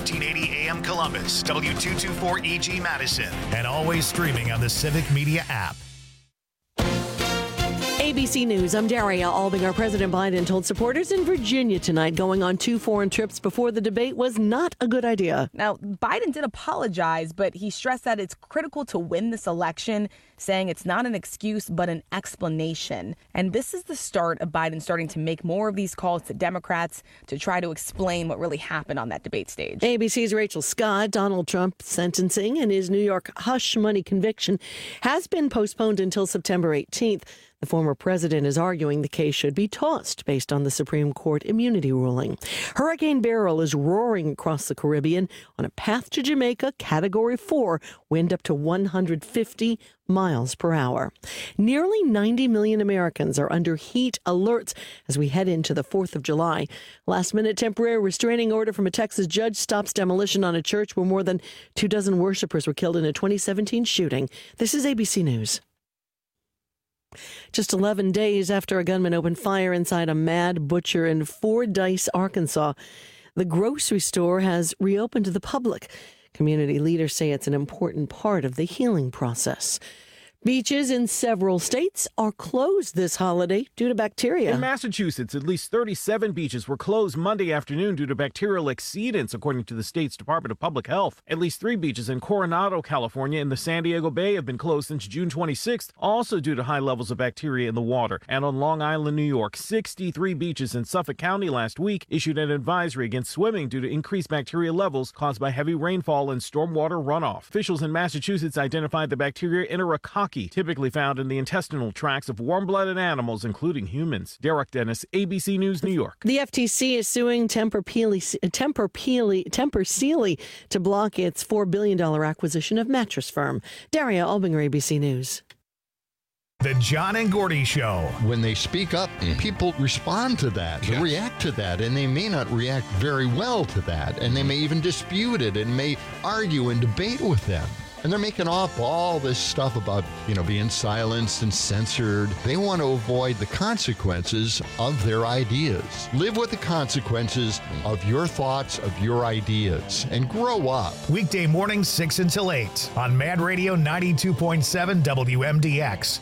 1380 AM Columbus, W224EG Madison, and always streaming on the Civic Media app. ABC News, I'm Daria Albinger. President Biden told supporters in Virginia tonight going on 2 foreign trips before the debate was not a good idea. Now, Biden did apologize, but he stressed that it's critical to win this election, saying it's not an excuse, but an explanation. And this is the start of Biden starting to make more of these calls to Democrats to try to explain what really happened on that debate stage. ABC's Rachel Scott. Donald Trump's sentencing and his New York hush money conviction has been postponed until September 18th. The former president is arguing the case should be tossed based on the Supreme Court immunity ruling. Hurricane Beryl is roaring across the Caribbean on a path to Jamaica, Category 4, wind up to 150 miles per hour. Nearly 90 million Americans are under heat alerts as we head into the 4th of July. Last-minute temporary restraining order from a Texas judge stops demolition on a church where more than 24 worshipers were killed in a 2017 shooting. This is ABC News. Just 11 days after a gunman opened fire inside a Mad Butcher in Fordyce, Arkansas, the grocery store has reopened to the public. Community leaders say it's an important part of the healing process. Beaches in several states are closed this holiday due to bacteria. In Massachusetts, at least 37 beaches were closed Monday afternoon due to bacterial exceedance, according to the state's Department of Public Health. At least 3 beaches in Coronado, California, and the San Diego Bay have been closed since June 26th, also due to high levels of bacteria in the water. And on Long Island, New York, 63 beaches in Suffolk County last week issued an advisory against swimming due to increased bacteria levels caused by heavy rainfall and stormwater runoff. Officials in Massachusetts identified the bacteria Enterococci, typically found in the intestinal tracts of warm-blooded animals, including humans. Derek Dennis, ABC News, New York. The FTC is suing Tempur Sealy to block its $4 billion acquisition of mattress firm. Daria Albinger, ABC News. The John and Gordy Show. When they speak up, people respond to that, they react to that, and they may not react very well to that, and they may even dispute it and may argue and debate with them. And they're making up all this stuff about, being silenced and censored. They want to avoid the consequences of their ideas. Live with the consequences of your thoughts, of your ideas, and grow up. Weekday mornings 6 until 8 on Mad Radio 92.7 WMDX.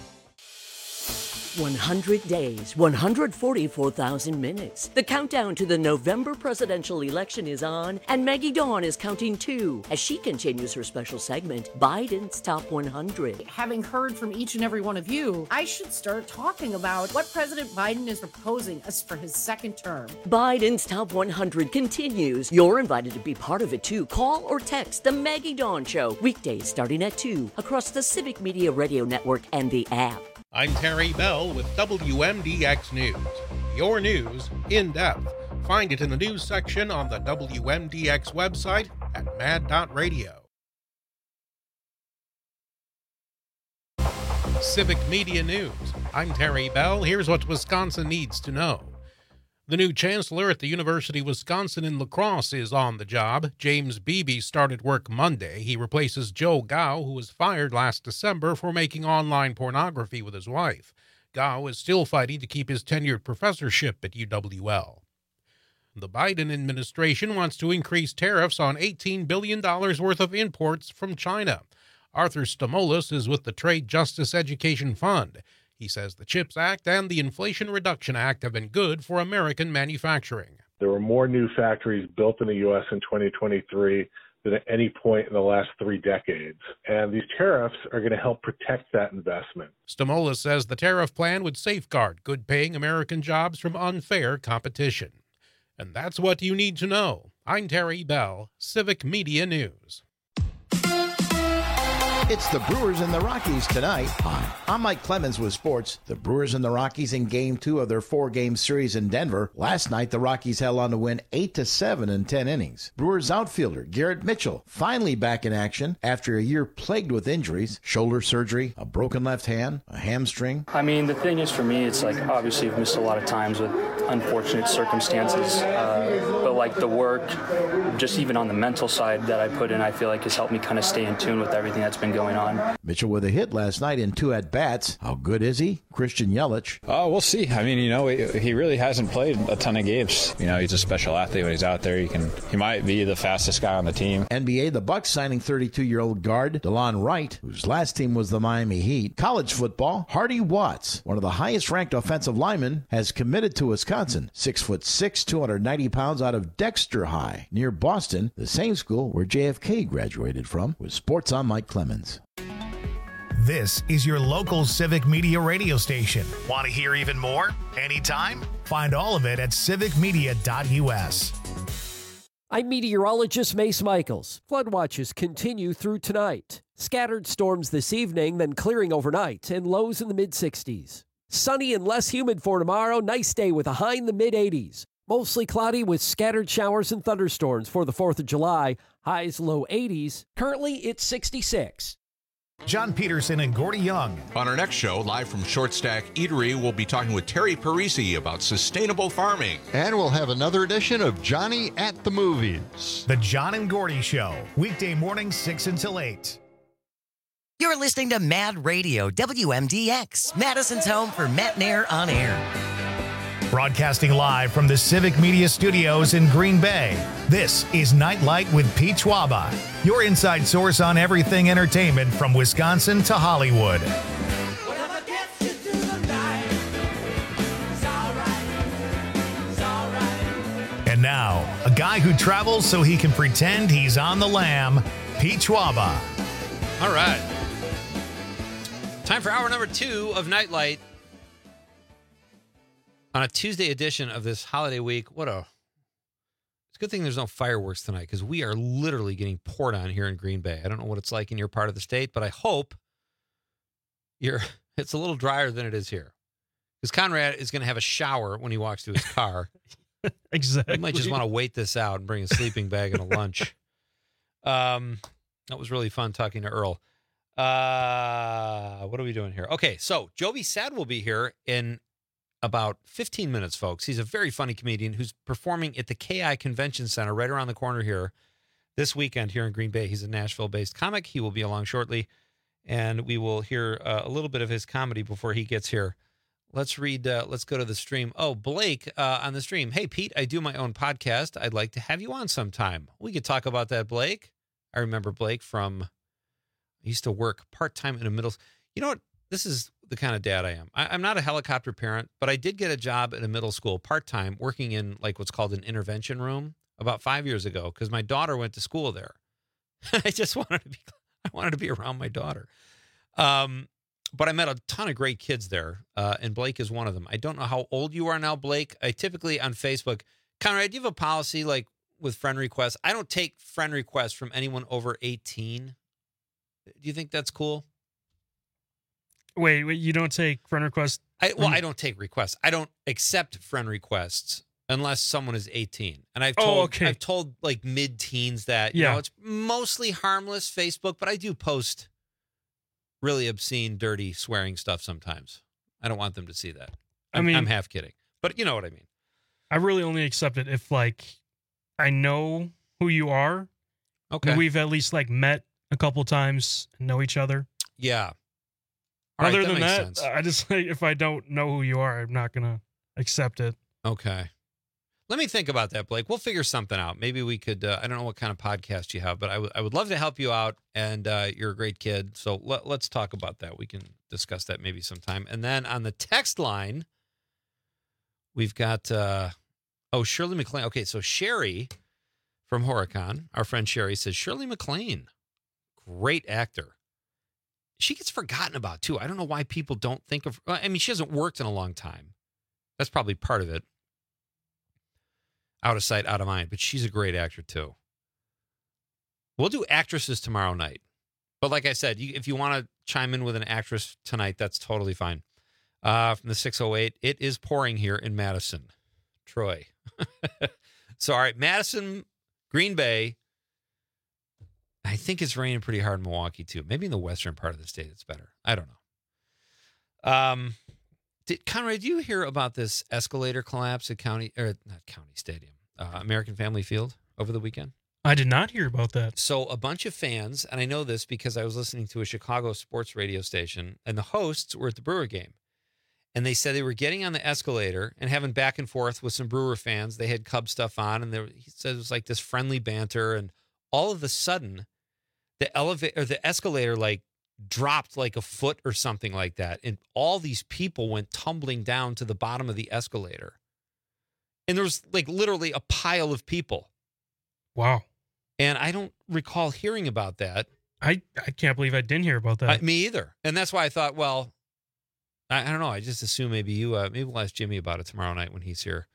100 days, 144,000 minutes. The countdown to the November presidential election is on, and Maggie Dawn is counting too as she continues her special segment, Biden's Top 100. Having heard from each and every one of you, I should start talking about what President Biden is proposing us for his second term. Biden's Top 100 continues. You're invited to be part of it too. Call or text The Maggie Dawn Show, weekdays starting at 2 across the Civic Media Radio Network and the app. I'm Terry Bell with WMDX News. Your news in depth. Find it in the news section on the WMDX website at mad.radio. Civic Media News. I'm Terry Bell. Here's what Wisconsin needs to know. The new chancellor at the University of Wisconsin in La Crosse is on the job. James Beebe started work Monday. He replaces Joe Gao, who was fired last December for making online pornography with his wife. Gao is still fighting to keep his tenured professorship at UWL. The Biden administration wants to increase tariffs on $18 billion worth of imports from China. Arthur Stamoulis is with the Trade Justice Education Fund. He says the CHIPS Act and the Inflation Reduction Act have been good for American manufacturing. There were more new factories built in the U.S. in 2023 than at any point in the last 3 decades. And these tariffs are going to help protect that investment. Stamoulis says the tariff plan would safeguard good-paying American jobs from unfair competition. And that's what you need to know. I'm Terry Bell, Civic Media News. It's the Brewers and the Rockies tonight. Hi, I'm Mike Clemens with sports. The Brewers and the Rockies in Game 2 of their 4-game series in Denver. Last night, the Rockies held on to win 8-7 in 10 innings. Brewers outfielder Garrett Mitchell finally back in action after a year plagued with injuries, shoulder surgery, a broken left hand, a hamstring. I mean, the thing is for me, it's like obviously I've missed a lot of times with unfortunate circumstances, but like the work, just even on the mental side that I put in, I feel like has helped me kind of stay in tune with everything that's been going on. Mitchell with a hit last night in 2 at-bats. How good is he? Christian Yelich. We'll see. I mean, he really hasn't played a ton of games. He's a special athlete when he's out there. He might be the fastest guy on the team. NBA, the Bucks signing 32-year-old guard DeLon Wright, whose last team was the Miami Heat. College football, Hardy Watts, one of the highest-ranked offensive linemen, has committed to Wisconsin. 6'6", 290 pounds, out of Dexter High, near Boston, the same school where JFK graduated from. With sports, I'm Mike Clemens. This is your local Civic Media radio station. Want to hear even more? Anytime? Find all of it at civicmedia.us. I'm meteorologist Mace Michaels. Flood watches continue through tonight. Scattered storms this evening, then clearing overnight, and lows in the mid-60s. Sunny and less humid for tomorrow. Nice day with a high in the mid-80s. Mostly cloudy with scattered showers and thunderstorms for the 4th of July. Highs low 80s. Currently, it's 66. John Peterson and Gordy Young. On our next show, live from Short Stack Eatery, we'll be talking with Terry Parisi about sustainable farming. And we'll have another edition of Johnny at the Movies. The John and Gordy Show, weekday mornings 6 until 8. You're listening to Mad Radio, WMDX, Madison's home for Matt Nair on air. Broadcasting live from the Civic Media Studios in Green Bay, this is Nightlight with Pete Schwaba, your inside source on everything entertainment from Wisconsin to Hollywood. And now, a guy who travels so he can pretend he's on the lam, Pete Schwaba. All right. Time for hour number 2 of Nightlight. On a Tuesday edition of this holiday week, it's a good thing there's no fireworks tonight because we are literally getting poured on here in Green Bay. I don't know what it's like in your part of the state, but I hope it's a little drier than it is here. Because Conrad is going to have a shower when he walks to his car. Exactly. He might just want to wait this out and bring a sleeping bag and a lunch. That was really fun talking to Earl. What are we doing here? Okay, so Joby Sad will be here in about 15 minutes, folks. He's a very funny comedian who's performing at the KI Convention Center right around the corner here this weekend here in Green Bay. He's a Nashville-based comic. He will be along shortly, and we will hear a little bit of his comedy before he gets here. Let's go to the stream. Oh, Blake on the stream. Hey, Pete, I do my own podcast. I'd like to have you on sometime. We could talk about that, Blake. I remember Blake I used to work part-time in a middle. You know what? This is the kind of dad I am. I'm not a helicopter parent, but I did get a job at a middle school part-time working in like what's called an intervention room about 5 years ago because my daughter went to school there. I wanted to be around my daughter. But I met a ton of great kids there, and Blake is one of them. I don't know how old you are now, Blake. I typically on Facebook, Conrad, do you have a policy like with friend requests? I don't take friend requests from anyone over 18. Do you think that's cool? Wait, you don't take friend requests? I don't take requests. I don't accept friend requests unless someone is 18. And I've told like mid-teens that, you know, it's mostly harmless Facebook, but I do post really obscene, dirty, swearing stuff sometimes. I don't want them to see that. I'm half kidding, but you know what I mean. I really only accept it if like I know who you are. Okay. We've at least like met a couple times and know each other. Yeah. Other than that, I just like if I don't know who you are, I'm not gonna accept it. Okay. Let me think about that, Blake. We'll figure something out. Maybe we could, I don't know what kind of podcast you have, but I would love to help you out, and you're a great kid. So let's talk about that. We can discuss that maybe sometime. And then on the text line, we've got, Shirley MacLaine. Okay, so Sherry from Horicon, our friend Sherry, says, Shirley MacLaine, great actor. She gets forgotten about, too. I don't know why people don't think of, I mean, she hasn't worked in a long time. That's probably part of it. Out of sight, out of mind. But she's a great actor, too. We'll do actresses tomorrow night. But like I said, if you want to chime in with an actress tonight, that's totally fine. From the 608, it is pouring here in Madison. Troy. So, all right, Madison, Green Bay. I think it's raining pretty hard in Milwaukee, too. Maybe in the western part of the state it's better. I don't know. Conrad, did you hear about this escalator collapse at American Family Field over the weekend? I did not hear about that. So a bunch of fans, and I know this because I was listening to a Chicago sports radio station, and the hosts were at the Brewer game. And they said they were getting on the escalator and having back and forth with some Brewer fans. They had Cub stuff on, and he said it was like this friendly banter. And all of a sudden, the escalator like dropped like a foot or something like that, and all these people went tumbling down to the bottom of the escalator. And there was like literally a pile of people. Wow. And I don't recall hearing about that. I can't believe I didn't hear about that. Me either. And that's why I thought, well, I don't know. I just assume maybe maybe we'll ask Jimmy about it tomorrow night when he's here.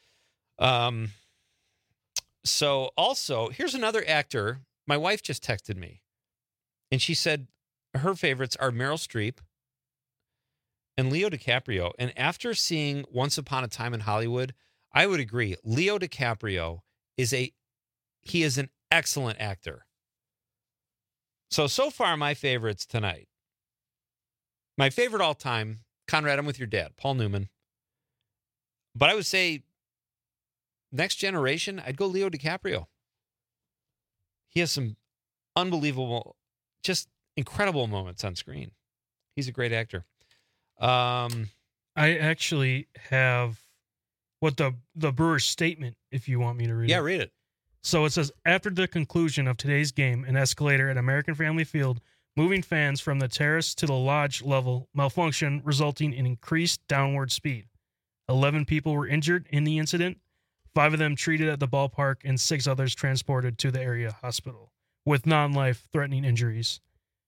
So also, here's another actor. My wife just texted me, and she said her favorites are Meryl Streep and Leo DiCaprio. And after seeing Once Upon a Time in Hollywood, I would agree. Leo DiCaprio is an excellent actor. So far, my favorites tonight. My favorite all time, Conrad, I'm with your dad, Paul Newman. But I would say next generation, I'd go Leo DiCaprio. He has some unbelievable, just incredible moments on screen. He's a great actor. I actually have what the Brewers statement, if you want me to read it. Yeah, read it. So it says, after the conclusion of today's game, an escalator at American Family Field, moving fans from the terrace to the lodge level malfunction, resulting in increased downward speed. 11 people were injured in the incident, 5 of them treated at the ballpark, and 6 others transported to the area hospital with non-life-threatening injuries.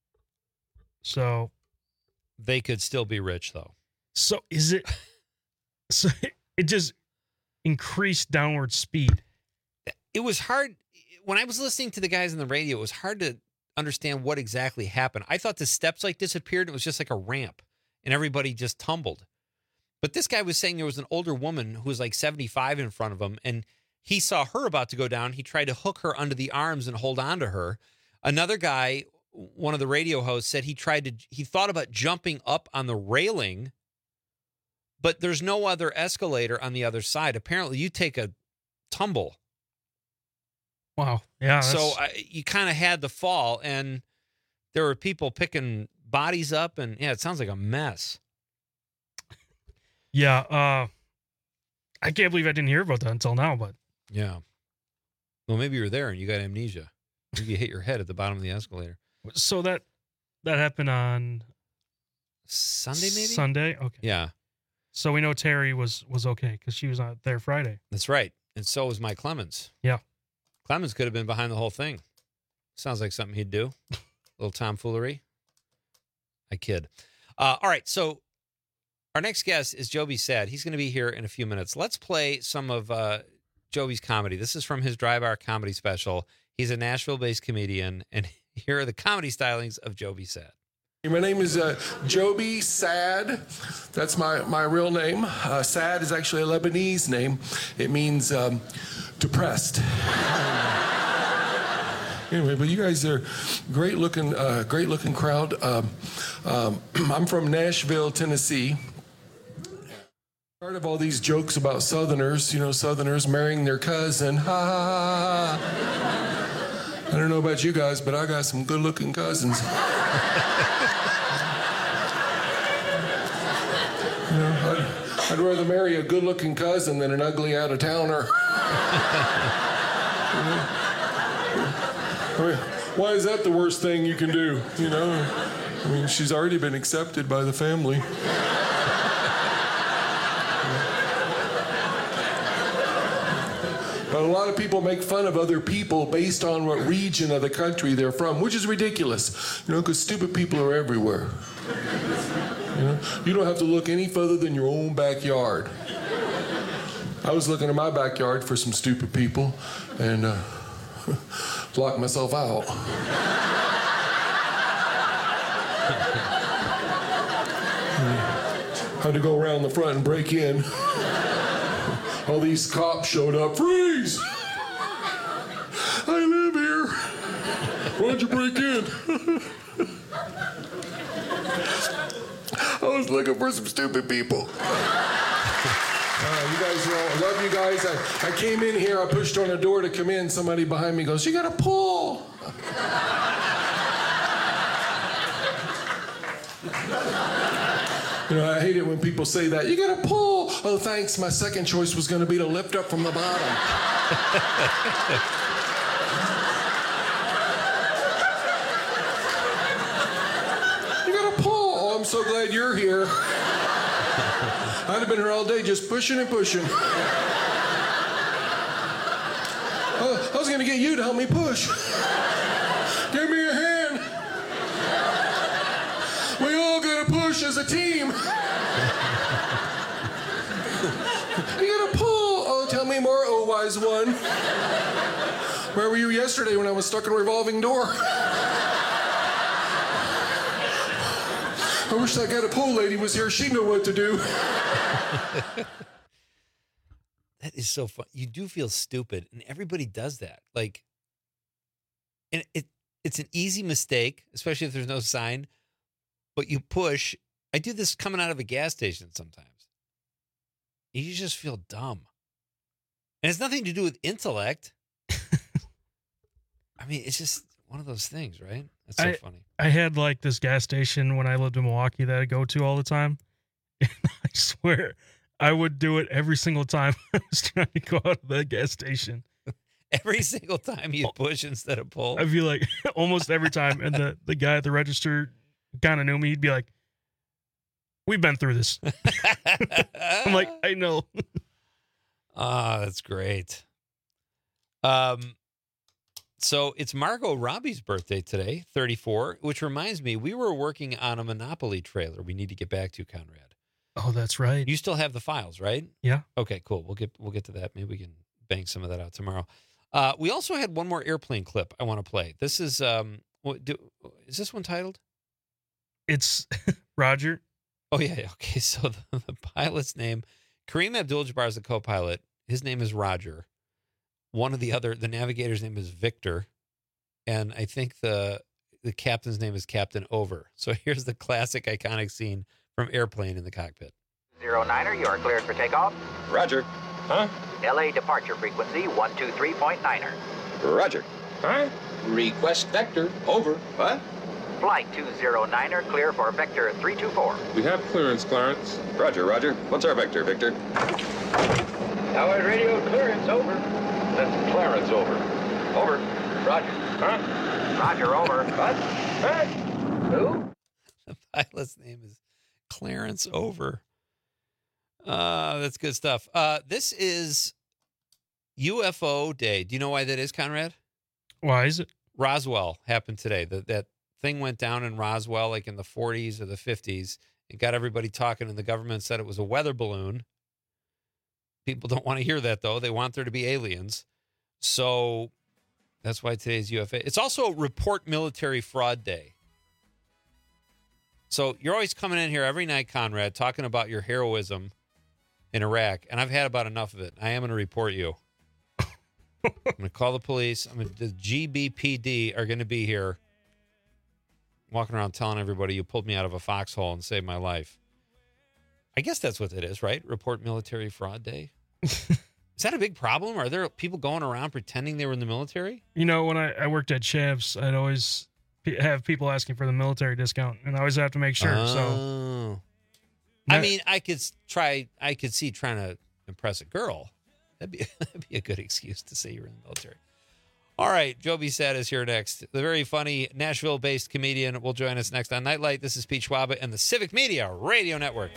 So they could still be rich, though. So is it? So it just increased downward speed. It was hard when I was listening to the guys on the radio. It was hard to understand what exactly happened. I thought the steps like disappeared. And it was just like a ramp, and everybody just tumbled. But this guy was saying there was an older woman who was like 75 in front of him, and he saw her about to go down. He tried to hook her under the arms and hold on to her. Another guy, one of the radio hosts, said he thought about jumping up on the railing, but there's no other escalator on the other side. Apparently, you take a tumble. Wow. Yeah. So you kind of had the fall, and there were people picking bodies up, and yeah, it sounds like a mess. Yeah. I can't believe I didn't hear about that until now, but. Yeah. Well, maybe you were there and you got amnesia. Maybe you hit your head at the bottom of the escalator. So that happened on Sunday, maybe? Sunday? Okay. Yeah. So we know Terry was okay because she was not there Friday. That's right. And so was Mike Clemens. Yeah. Clemens could have been behind the whole thing. Sounds like something he'd do. A little tomfoolery. I kid. All right. So our next guest is Joby Sad. He's going to be here in a few minutes. Let's play some of Joby's comedy. This is from his Dry Bar comedy special. He's a Nashville-based comedian, and here are the comedy stylings of Joby Sad. My name is Joby Sad. That's my real name. Sad is actually a Lebanese name. It means depressed. Anyway, but you guys are great looking crowd. I'm from Nashville, Tennessee. Part of all these jokes about Southerners, Southerners marrying their cousin. Ha ha ha. I don't know about you guys, but I got some good-looking cousins. I'd rather marry a good-looking cousin than an ugly out-of-towner. Why is that the worst thing you can do? She's already been accepted by the family. But a lot of people make fun of other people based on what region of the country they're from, which is ridiculous, because stupid people are everywhere. You don't have to look any further than your own backyard. I was looking in my backyard for some stupid people and locked myself out. Had to go around the front and break in. All these cops showed up. Freeze! I live here. Why'd you break in? I was looking for some stupid people. You guys are all, I love you guys. I came in here, I pushed on a door to come in. Somebody behind me goes, "You got to pull." You know, I hate it when people say that. "You got to pull." "Oh, thanks. My second choice was going to be to lift up from the bottom." "You got to pull." "Oh, I'm so glad you're here. I'd have been here all day just pushing and pushing. Oh, I was going to get you to help me push. Give me a hand. We all got to push as a team. You got to pull. Oh, tell me more, oh wise one. Where were you yesterday when I was stuck in a revolving door? I wish that got a pull lady was here. She'd know what to do. That is so fun. You do feel stupid, and everybody does that. Like, and it's an easy mistake, especially if there's no sign. But you push. I do this coming out of a gas station sometimes. You just feel dumb, and it's nothing to do with intellect. I mean, it's just one of those things, right? That's so funny. I had like this gas station when I lived in Milwaukee that I go to all the time. And I swear I would do it every single time I was trying to go out of that gas station. Every single time you push instead of pull? I feel like almost every time. And the guy at the register kind of knew me. He'd be like, "We've been through this." I'm like, "I know." That's great. So it's Margot Robbie's birthday today, 34, which reminds me, we were working on a Monopoly trailer we need to get back to, Conrad. Oh, that's right. You still have the files, right? Yeah. Okay, cool. We'll get to that. Maybe we can bang some of that out tomorrow. We also had one more airplane clip I want to play. This is is this one titled? It's Roger. Oh yeah. Okay. So the pilot's name, Kareem Abdul-Jabbar is the co-pilot. His name is Roger. The navigator's name is Victor, and I think the captain's name is Captain Over. So here's the classic iconic scene from Airplane in the cockpit. 09er, you are cleared for takeoff. Roger. Huh? LA departure frequency 123.9er. Roger. Huh? Request vector. Over. What? Flight 209er, clear for vector 324. We have clearance, Clarence. Roger, Roger. What's our vector, Victor? Howard radio clearance, over. That's Clarence, over. Over. Roger. Huh? Roger, over. What? Hey! Who? The pilot's name is Clarence Over. That's good stuff. This is UFO Day. Do you know why that is, Conrad? Why is it? Roswell happened today. That thing went down in Roswell like in the 40s or the 50s. It got everybody talking, and the government said it was a weather balloon. People don't want to hear that, though. They want there to be aliens. So that's why today's UFA. It's also Report Military Fraud Day. So you're always coming in here every night, Conrad, talking about your heroism in Iraq, and I've had about enough of it. I am going to report you. I'm going to call the police. The GBPD are going to be here walking around telling everybody you pulled me out of a foxhole and saved my life. I guess that's what it is, right? Report Military Fraud Day. Is that a big problem? Are there people going around pretending they were in the military? You know, when I worked at Chavs, I'd always have people asking for the military discount, and I always have to make sure. So, I mean, I could see trying to impress a girl. That'd be a good excuse to say you're in the military. All right, Joby Sad is here next. The very funny Nashville-based comedian will join us next on Nightlight. This is Pete Schwaba and the Civic Media Radio Network.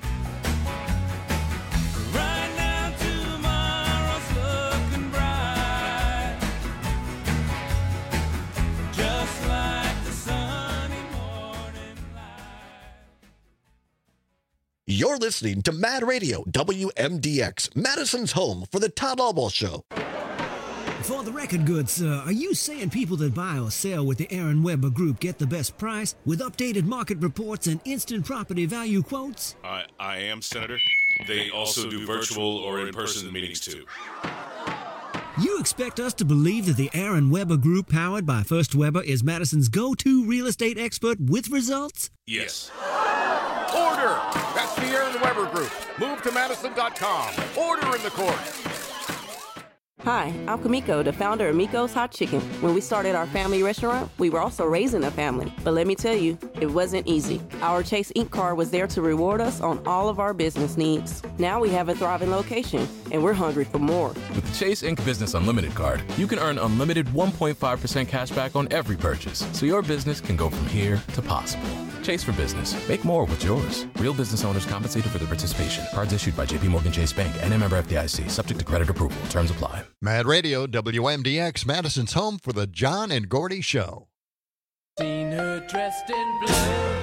You're listening to Mad Radio, WMDX, Madison's home for the Todd Albaugh Show. For the record goods, are you saying people that buy or sell with the Aaron Weber Group get the best price with updated market reports and instant property value quotes? I am, Senator. They also do virtual or in-person meetings, too. You expect us to believe that the Aaron Weber Group, powered by First Weber, is Madison's go-to real estate expert with results? Yes. Order. That's the Aaron Weber Group. Move to Madison.com. Order in the court. Hi, I'm Kamiko, the founder of Miko's Hot Chicken. When we started our family restaurant, we were also raising a family. But let me tell you, it wasn't easy. Our Chase Inc. card was there to reward us on all of our business needs. Now we have a thriving location, and we're hungry for more. With the Chase Inc. Business Unlimited card, you can earn unlimited 1.5% cash back on every purchase, so your business can go from here to possible. Chase for Business. Make more with yours. Real business owners compensated for their participation. Cards issued by JPMorgan Chase Bank and a member FDIC. Subject to credit approval. Terms apply. Mad Radio, WMDX, Madison's home for the John and Gordy Show. Seen her dressed in blue.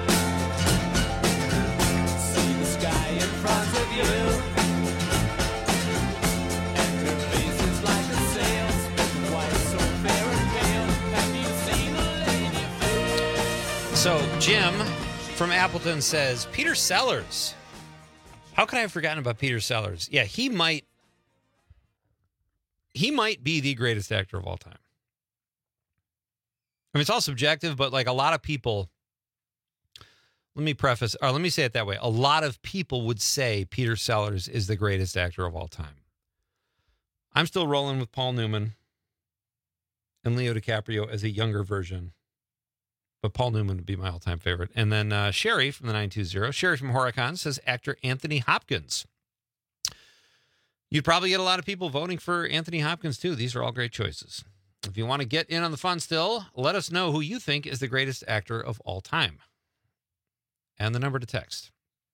See the sky in front of you. And her face is like a sail. Why so fair and pale? Have you seen a lady face? So Jim from Appleton says, Peter Sellers. How could I have forgotten about Peter Sellers? Yeah, he might be the greatest actor of all time. I mean, it's all subjective, but like a lot of people, let me say it that way. A lot of people would say Peter Sellers is the greatest actor of all time. I'm still rolling with Paul Newman and Leo DiCaprio as a younger version, but Paul Newman would be my all-time favorite. And then Sherry from the 920, Sherry from Horicon says actor Anthony Hopkins. You'd probably get a lot of people voting for Anthony Hopkins, too. These are all great choices. If you want to get in on the fun still, let us know who you think is the greatest actor of all time. And the number to text,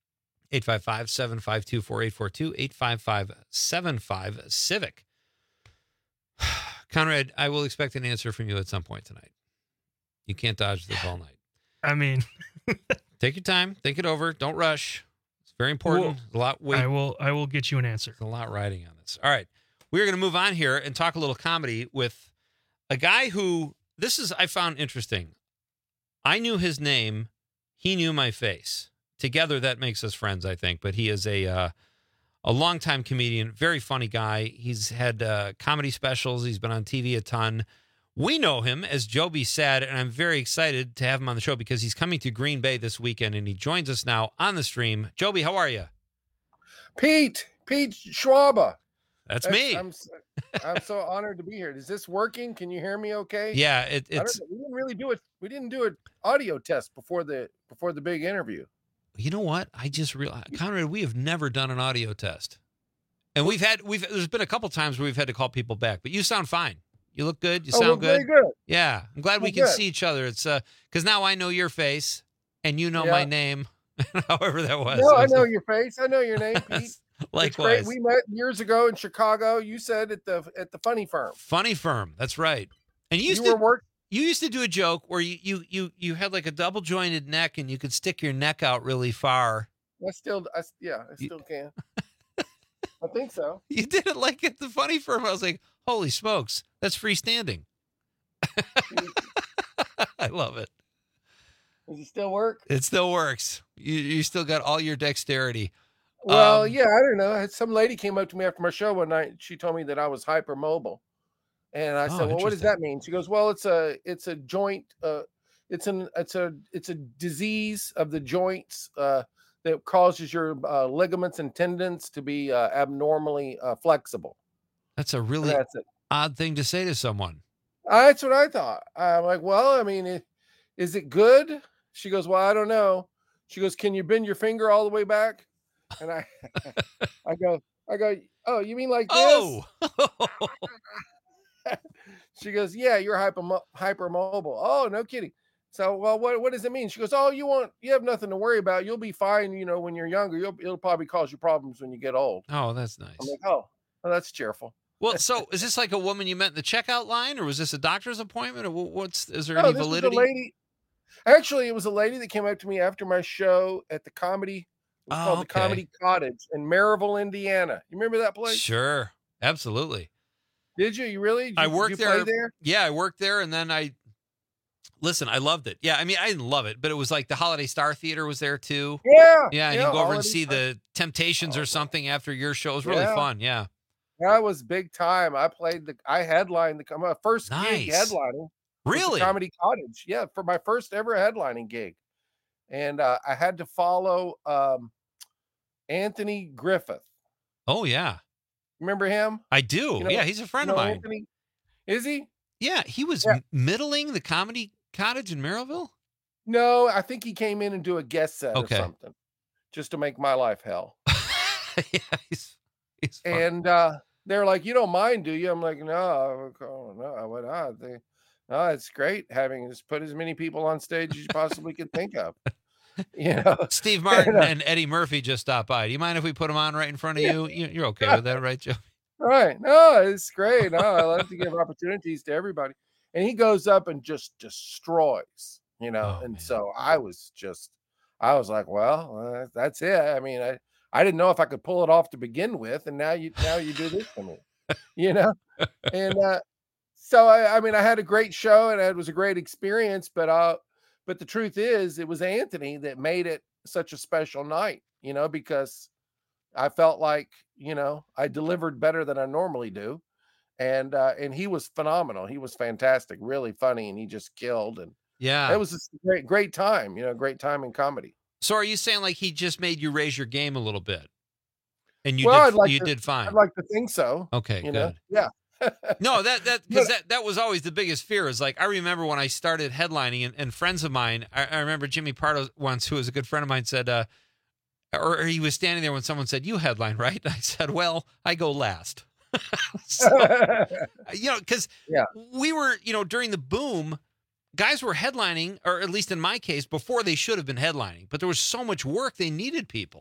855-752-4842, 855-75-CIVIC. Conrad, I will expect an answer from you at some point tonight. You can't dodge this all night. I mean... Take your time. Think it over. Don't rush. Very important. A lot weight. I will get you an answer. There's a lot riding on this. All right. We're going to move on here and talk a little comedy with a guy who I found interesting. I knew his name. He knew my face. Together, that makes us friends, I think. But he is a longtime comedian, very funny guy. He's had comedy specials. He's been on TV a ton. We know him as Joby Sad, and I'm very excited to have him on the show because he's coming to Green Bay this weekend, and he joins us now on the stream. Joby, how are you? Pete Schwaba. That's me. I'm so honored to be here. Is this working? Can you hear me okay? Yeah, it's. We didn't really do it. We didn't do an audio test before the big interview. You know what? I just realized, Conrad, we have never done an audio test, and there's been a couple times where we've had to call people back, but you sound fine. You look good. You sound good. Very good. Yeah. I'm glad we can see each other. It's because now I know your face and you know my name, however that was. No, I know your face. I know your name, Pete. Likewise. We met years ago in Chicago. You said at the Funny Firm. Funny Firm. That's right. And you used to do a joke where you had like a double jointed neck and you could stick your neck out really far. I still can. I think so. You did it like at the Funny Firm. I was like, holy smokes, that's freestanding. I love it. Does it still work? It still works. You still got all your dexterity. Well, yeah, I don't know. Some lady came up to me after my show one night. She told me that I was hypermobile. And I said, well, what does that mean? She goes, well, it's a joint. It's a disease of the joints that causes your ligaments and tendons to be abnormally flexible. That's a really odd thing to say to someone. That's what I thought. I'm like, well, I mean, is it good? She goes, well, I don't know. She goes, can you bend your finger all the way back? And I go, oh, you mean like this? Oh. She goes, yeah, you're hypermobile. Oh, no kidding. So, well, what does it mean? She goes, oh, you have nothing to worry about. You'll be fine. You know, when you're younger, it'll probably cause you problems when you get old. Oh, that's nice. I'm like, oh, that's cheerful. Well, so is this like a woman you met in the checkout line, or was this a doctor's appointment, or is there any validity? Was a lady. Actually, it was a lady that came up to me after my show at the comedy. It was called the Comedy Cottage in Maryville, Indiana. You remember that place? Sure, absolutely. Did you? You really? I worked there. Play there. Yeah, I worked there, and then I loved it. Yeah, I mean, I didn't love it, but it was like the Holiday Star Theater was there too. Yeah, and you go over and see the Temptations or something after your show. It was really fun. Yeah. That was big time. I headlined my first gig headlining. Really? Comedy Cottage. Yeah, for my first ever headlining gig. and I had to follow Anthony Griffith. Oh yeah, remember him? I do. Yeah, he's a friend of mine. Anthony? Is he? Yeah, he was middling the Comedy Cottage in Merrillville. No, I think he came in and do a guest set or Okay. something, just to make my life hell. Yeah, he's fun. And they're like, "You don't mind, do you?" I'm like, "No, what not? No, it's great having just put as many people on stage as you possibly could think of." You know, Steve Martin and Eddie Murphy just stopped by. Do you mind if we put them on right in front of you? You're okay with that, right, Joe? Right? No, it's great. No, I love to give opportunities to everybody. And he goes up and just destroys, you know. So I was like, well, that's it. I mean, I didn't know if I could pull it off to begin with, and now you do this to me, you know. And so I mean, I had a great show and it was a great experience, but the truth is, it was Anthony that made it such a special night, you know, because I felt like, you know, I delivered better than I normally do. And he was phenomenal. He was fantastic, really funny, and he just killed. And yeah, it was a great time, you know, great time in comedy. So are you saying like he just made you raise your game a little bit? And you did fine. I'd like to think so. Okay, you good. know? Yeah. No, that was always the biggest fear. Is like I remember when I started headlining, and friends of mine. I remember Jimmy Pardo once, who was a good friend of mine, said, or he was standing there when someone said, "You headline, right?" And I said, "Well, I go last." So, you know, because we were, you know, during the boom, guys were headlining, or at least in my case, before they should have been headlining. But there was so much work; they needed people.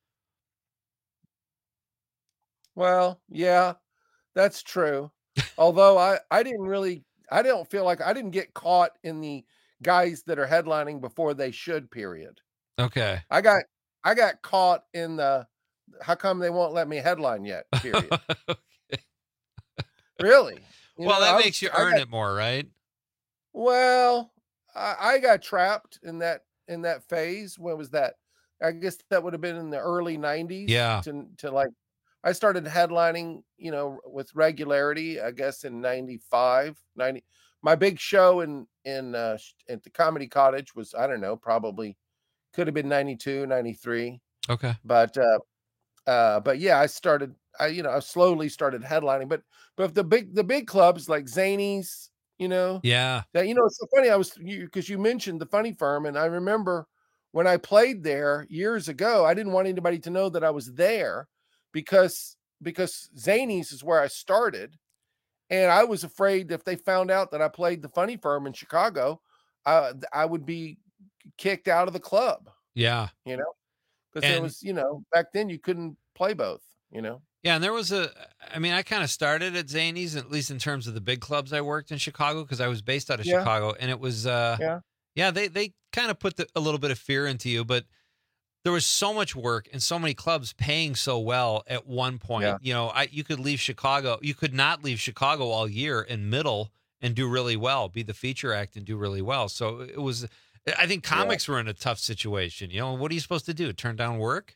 Well, yeah. That's true. Although I don't feel like I didn't get caught in the guys that are headlining before they should, period. Okay. I got caught in the how come they won't let me headline yet, period. Okay. Really? Well, that makes you earn it more, right? Well, I got trapped in that phase. When was that? I guess that would have been in the early 90s. Yeah. To like I started headlining, you know, with regularity, I guess in 95, 90. My big show at the Comedy Cottage was, I don't know, probably could have been 92, 93. Okay. But yeah, I slowly started headlining, but the big clubs like Zanies, you know, yeah, that, you know, it's so funny. Because you mentioned the Funny Firm, and I remember when I played there years ago, I didn't want anybody to know that I was there. Because Zanies is where I started, and I was afraid if they found out that I played the Funny Firm in Chicago, I would be kicked out of the club. Yeah, you know, because there was, you know, back then you couldn't play both, you know. Yeah, and there was I kind of started at Zanies, at least in terms of the big clubs I worked in Chicago, because I was based out of Chicago, and it was they kind of put a little bit of fear into you, but there was so much work and so many clubs paying so well at one point. Yeah. You know, you could leave Chicago. You could not leave Chicago all year in middle and do really well, be the feature act and do really well. So it was, I think comics were in a tough situation. You know, what are you supposed to do? Turn down work?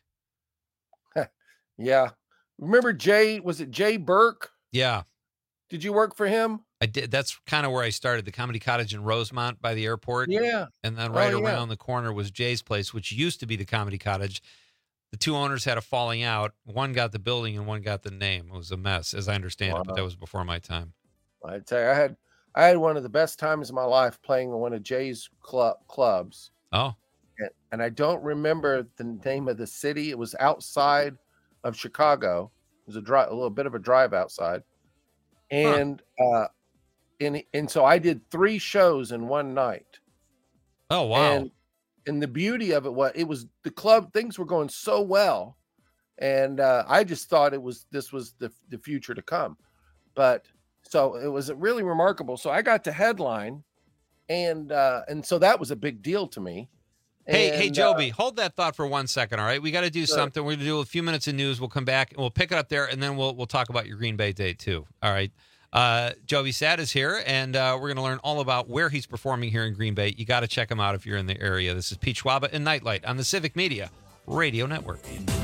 Yeah. Remember was it Jay Burke? Yeah. Did you work for him? I did. That's kind of where I started, the Comedy Cottage in Rosemont by the airport. Yeah. And then around the corner was Jay's place, which used to be the Comedy Cottage. The two owners had a falling out. One got the building and one got the name. It was a mess, as I understand it, but that was before my time. I tell you, I had one of the best times of my life playing one of Jay's clubs. Oh. And I don't remember the name of the city. It was outside of Chicago. It was a little bit of a drive outside. And and so I did 3 shows in one night. Oh, wow. And the beauty of it was the club, things were going so well. And I just thought this was the future to come. But so it was really remarkable. So I got to headline, and so that was a big deal to me. Hey, Joby, hold that thought for 1 second, all right? We got to do something. We're going to do a few minutes of news. We'll come back, and we'll pick it up there, and then we'll talk about your Green Bay date, too. All right? Joby Sad is here, and we're going to learn all about where he's performing here in Green Bay. You got to check him out if you're in the area. This is Pete Schwaba and Nightlight on the Civic Media Radio Network.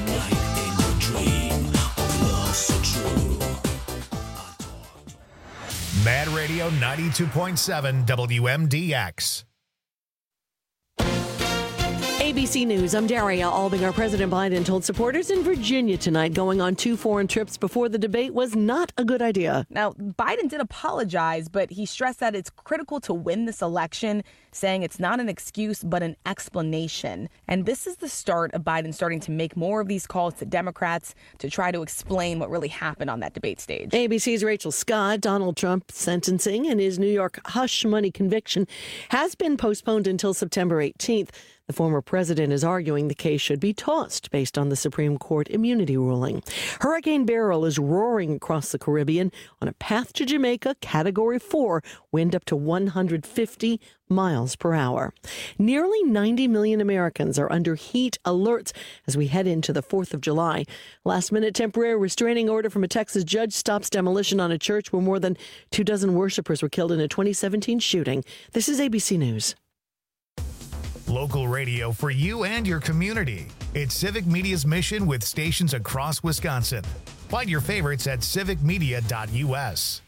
Mad Radio 92.7 WMDX. ABC News, I'm Daria Albinger. President Biden told supporters in Virginia tonight going on 2 foreign trips before the debate was not a good idea. Now, Biden did apologize, but he stressed that it's critical to win this election, saying it's not an excuse, but an explanation. And this is the start of Biden starting to make more of these calls to Democrats to try to explain what really happened on that debate stage. ABC's Rachel Scott. Donald Trump's sentencing and his New York hush money conviction has been postponed until September 18th. The former president is arguing the case should be tossed based on the Supreme Court immunity ruling. Hurricane Beryl is roaring across the Caribbean on a path to Jamaica, Category 4, wind up to 150 miles per hour. Nearly 90 million Americans are under heat alerts as we head into the 4th of July. Last-minute temporary restraining order from a Texas judge stops demolition on a church where more than 24 worshipers were killed in a 2017 shooting. This is ABC News. Local radio for you and your community. It's Civic Media's mission with stations across Wisconsin. Find your favorites at civicmedia.us.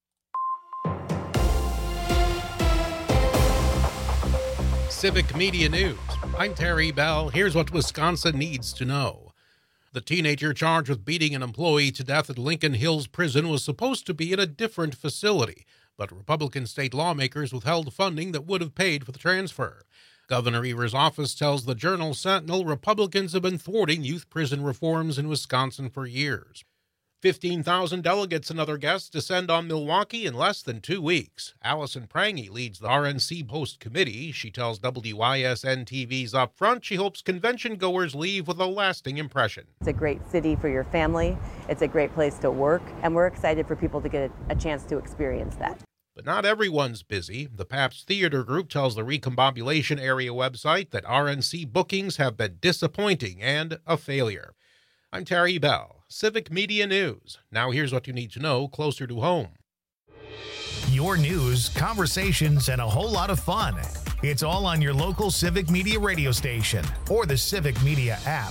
Civic Media News. I'm Terry Bell. Here's what Wisconsin needs to know. The teenager charged with beating an employee to death at Lincoln Hills Prison was supposed to be at a different facility, but Republican state lawmakers withheld funding that would have paid for the transfer. Governor Evers' office tells the Journal-Sentinel Republicans have been thwarting youth prison reforms in Wisconsin for years. 15,000 delegates and other guests descend on Milwaukee in less than 2 weeks. Allison Prange leads the RNC Post Committee. She tells WYSN-TV's Upfront she hopes convention-goers leave with a lasting impression. It's a great city for your family. It's a great place to work, and we're excited for people to get a chance to experience that. But not everyone's busy. The Pabst Theater Group tells the Recombobulation Area website that RNC bookings have been disappointing and a failure. I'm Terry Bell, Civic Media News. Now here's what you need to know closer to home. Your news, conversations, and a whole lot of fun. It's all on your local Civic Media radio station or the Civic Media app.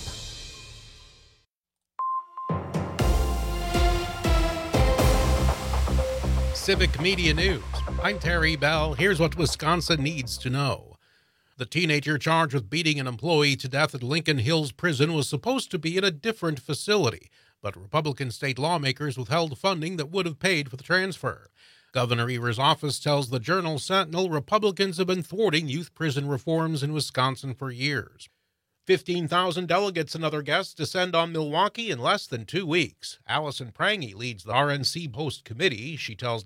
Civic Media News. I'm Terry Bell. Here's what Wisconsin needs to know. The teenager charged with beating an employee to death at Lincoln Hills Prison was supposed to be at a different facility, but Republican state lawmakers withheld funding that would have paid for the transfer. Governor Evers' office tells the Journal-Sentinel Republicans have been thwarting youth prison reforms in Wisconsin for years. 15,000 delegates and other guests descend on Milwaukee in less than 2 weeks. Allison Prange leads the RNC Post Committee. She tells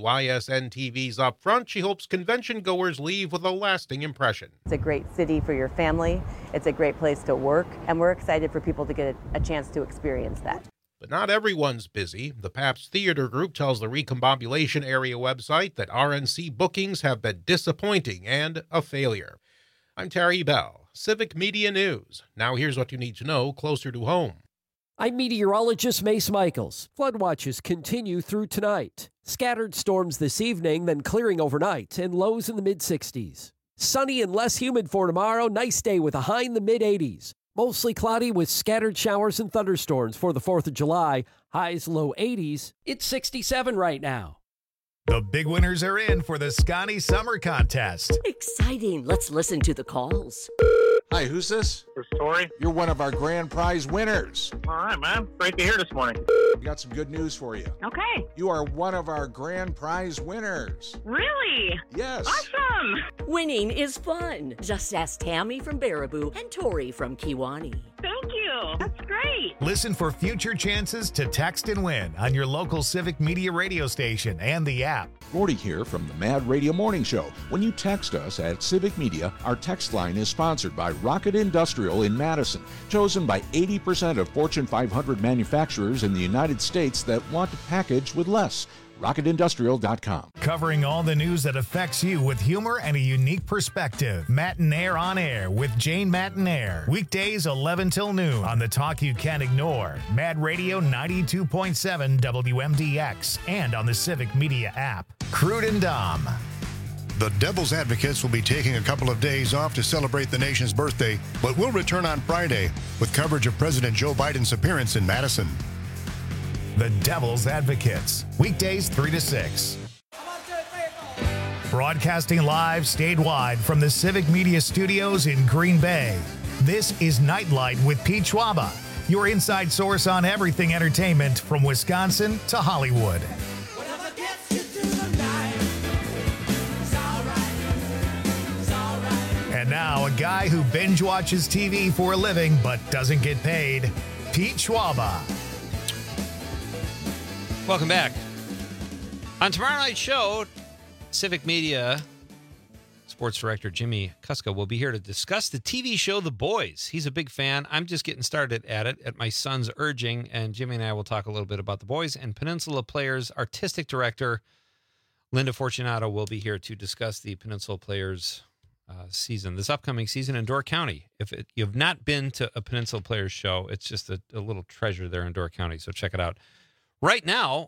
WYSN-TV's Upfront she hopes convention-goers leave with a lasting impression. It's a great city for your family. It's a great place to work, and we're excited for people to get a chance to experience that. But not everyone's busy. The Pabst Theater Group tells the Recombobulation Area website that RNC bookings have been disappointing and a failure. I'm Terry Bell, Civic Media News. Now here's what you need to know closer to home. I'm meteorologist Mace Michaels. Flood watches continue through tonight. Scattered storms this evening, then clearing overnight, and lows in the mid-60s. Sunny and less humid for tomorrow. Nice day with a high in the mid-80s. Mostly cloudy with scattered showers and thunderstorms for the 4th of July. Highs low 80s. It's 67 right now. The big winners are in for the Scotty Summer Contest. Exciting. Let's listen to the calls. Hi, who's this? This is Tori. You're one of our grand prize winners. All right, man. Great to hear this morning. We got some good news for you. Okay. You are one of our grand prize winners. Really? Yes. Awesome. Winning is fun. Just ask Tammy from Baraboo and Tori from Kiwani. Thank you. That's great. Listen for future chances to text and win on your local Civic Media radio station and the app. Gordy here from the Mad Radio Morning Show. When you text us at Civic Media, our text line is sponsored by Rocket Industrial in Madison, chosen by 80% of Fortune 500 manufacturers in the United States that want to package with less. RocketIndustrial.com. Covering all the news that affects you with humor and a unique perspective. Matinaire on Air with Jane Matinaire. Weekdays 11 till noon on the talk you can't ignore. Mad Radio 92.7 WMDX and on the Civic Media app. Crude and Dom. The Devil's Advocates will be taking a couple of days off to celebrate the nation's birthday, but will return on Friday with coverage of President Joe Biden's appearance in Madison. The Devil's Advocates, weekdays 3 to 6. Broadcasting live statewide from the Civic Media Studios in Green Bay. This is Nightlight with Pete Schwaba, your inside source on everything entertainment from Wisconsin to Hollywood. And now, a guy who binge watches TV for a living but doesn't get paid, Pete Schwaba. Welcome back. On tomorrow night's show, Civic Media sports director Jimmy Kuska will be here to discuss the TV show The Boys. He's a big fan. I'm just getting started at it at my son's urging, and Jimmy and I will talk a little bit about The Boys. And Peninsula Players artistic director Linda Fortunato will be here to discuss the Peninsula Players season, this upcoming season in Door County. If you've not been to a Peninsula Players show, it's just a little treasure there in Door County, so check it out. Right now,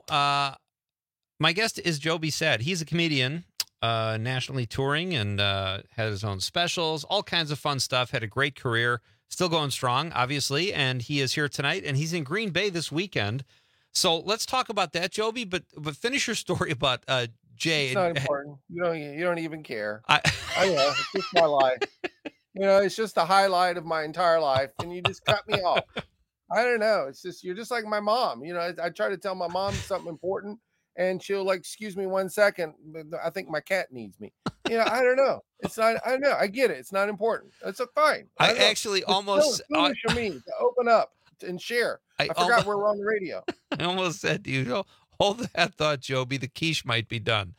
my guest is Joby Sad. He's a comedian, nationally touring, and had his own specials, all kinds of fun stuff, had a great career, still going strong, obviously, and he is here tonight, and he's in Green Bay this weekend. So let's talk about that, Joby, but finish your story about Jay. It's not important. You don't even care. I know. It's just my life. It's just a highlight of my entire life, and you just cut me off. I don't know. It's just, you're just like my mom. I try to tell my mom something important, and she'll like, excuse me 1 second. I think my cat needs me. I don't know. It's not, I know. I get it. It's not important. It's fine. I actually almost foolish for me to open up and share. I forgot we're on the radio. I almost said to you, hold that thought, Joby. The quiche might be done.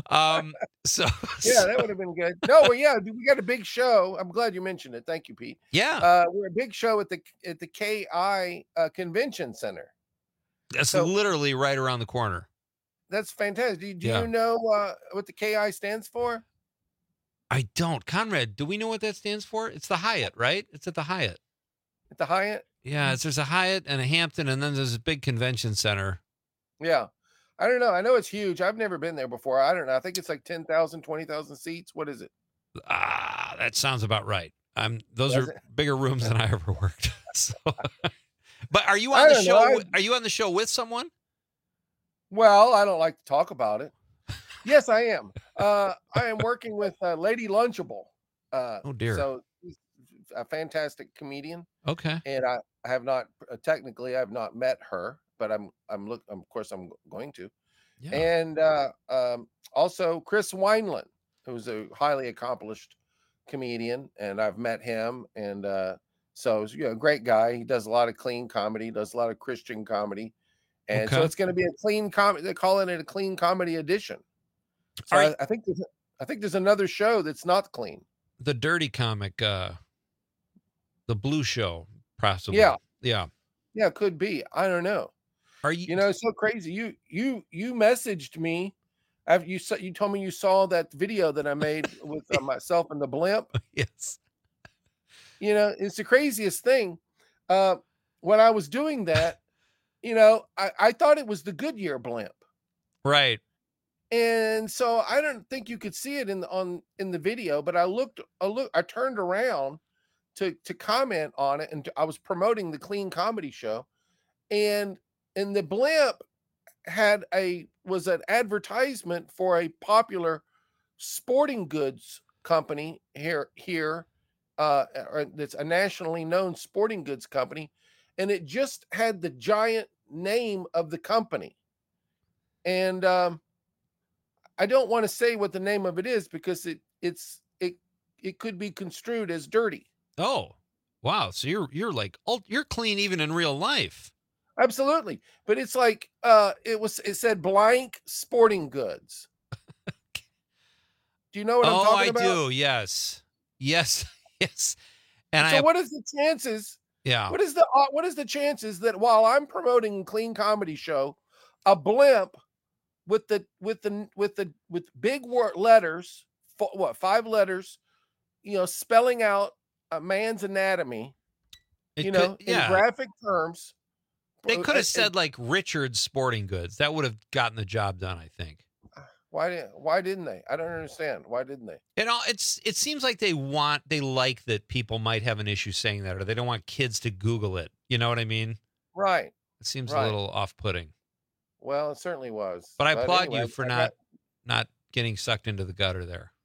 So yeah, that would have been good. No, well, yeah, we got a big show. I'm glad you mentioned it. Thank you, Pete. Yeah, we're a big show at the KI Convention Center. That's literally right around the corner. That's fantastic. Do you know what the KI stands for? I don't. Conrad, do we know what that stands for? It's the Hyatt, right? It's at the Hyatt. At the Hyatt? Yeah, there's a Hyatt and a Hampton, and then there's a big convention center. Yeah. I don't know. I know it's huge. I've never been there before. I don't know. I think it's like 10,000, 20,000 seats. What is it? That sounds about right. Those are bigger rooms than I ever worked. So. But are you on the show? Are you on the show with someone? Well, I don't like to talk about it. Yes, I am. I am working with Lady Lunchable. Oh dear. So she's a fantastic comedian. Okay. And I have not technically I have not met her, but of course I'm going to. Yeah. And also Chris Wineland, who's a highly accomplished comedian, and I've met him, and so great guy. He does a lot of clean comedy, does a lot of Christian comedy. And so it's going to be a clean comedy. They're calling it a clean comedy edition. So I think there's another show that's not clean. The Dirty Comic, the Blue Show, possibly. Yeah. Yeah. Yeah, could be. I don't know. Are you? It's so crazy. You messaged me after you told me you saw that video that I made with myself and the blimp. Yes. It's the craziest thing. When I was doing that, I thought it was the Goodyear blimp. Right. And so I don't think you could see it in the video, but I turned around to comment on it, and I was promoting the Clean Comedy Show, and the blimp was an advertisement for a popular sporting goods company here. It's a nationally known sporting goods company, and it just had the giant name of the company. And I don't want to say what the name of it is because it could be construed as dirty. Oh, wow. So you're clean even in real life. Absolutely. But it's like it said blank sporting goods. Do you know what I'm talking about? Oh, I do. Yes. And so what is the chances? Yeah. What is the chances that while I'm promoting Clean Comedy Show, a blimp with big letters, 5 letters, spelling out a man's anatomy, in graphic terms. They could have said like Richard's Sporting Goods. That would have gotten the job done, I think. Why didn't they? I don't understand. Why didn't they? It seems like they like that people might have an issue saying that, or they don't want kids to Google it. You know what I mean? Right. It seems a little off-putting. Well, it certainly was. But I applaud you for not getting sucked into the gutter there.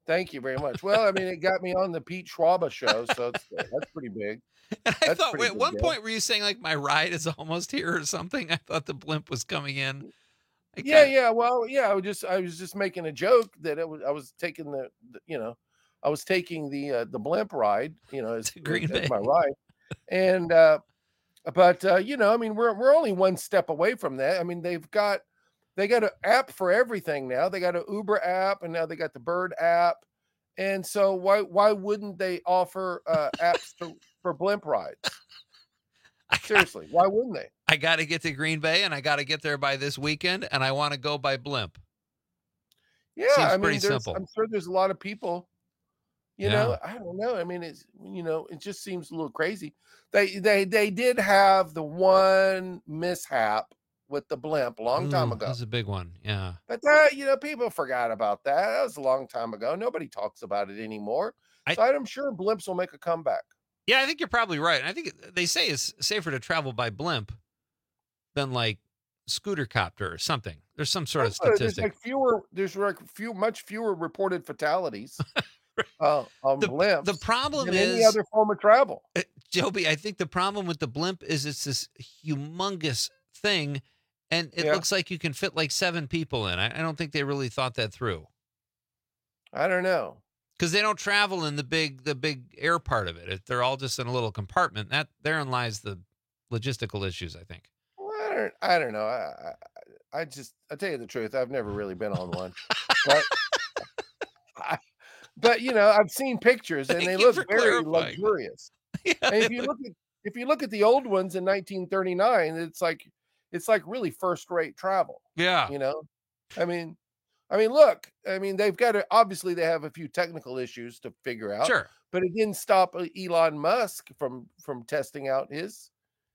Thank you very much. Well, I mean, it got me on the Pete Schwaba show, so that's pretty big. I thought at one point were you saying like my ride is almost here or something? I thought the blimp was coming in. Yeah. Well, yeah. I was just making a joke that I was taking I was taking the blimp ride, as Green Bay. my ride, and but I mean, we're only one step away from that. I mean, they got an app for everything now. They got an Uber app, and now they got the Bird app, and so why wouldn't they offer apps for blimp rides? Seriously, why wouldn't they? I got to get to Green Bay, and I got to get there by this weekend, and I want to go by blimp. Yeah, Seems I mean, pretty simple. I'm sure there's a lot of people. I don't know. I mean, it's it just seems a little crazy. They did have the one mishap with the blimp a long time ago. That was a big one, yeah. But people forgot about that. That was a long time ago. Nobody talks about it anymore. So I'm sure blimps will make a comeback. Yeah, I think you're probably right. I think they say it's safer to travel by blimp than like scooter copter or something. There's some sort of statistic. There's much fewer reported fatalities on blimps. The problem than is any other form of travel. Joby, I think the problem with the blimp is it's this humongous thing, and it looks like you can fit like 7 people in. I don't think they really thought that through. I don't know. Because they don't travel in the big air part of it. They're all just in a little compartment. Therein lies the logistical issues, I think. Well, I don't know. I tell you the truth, I've never really been on one. But I've seen pictures and they look very luxurious. Yeah, and if you look at the old ones in 1939, it's like really first-rate travel. Yeah. I mean, look, they've got to, obviously they have a few technical issues to figure out. Sure. But it didn't stop Elon Musk from testing out his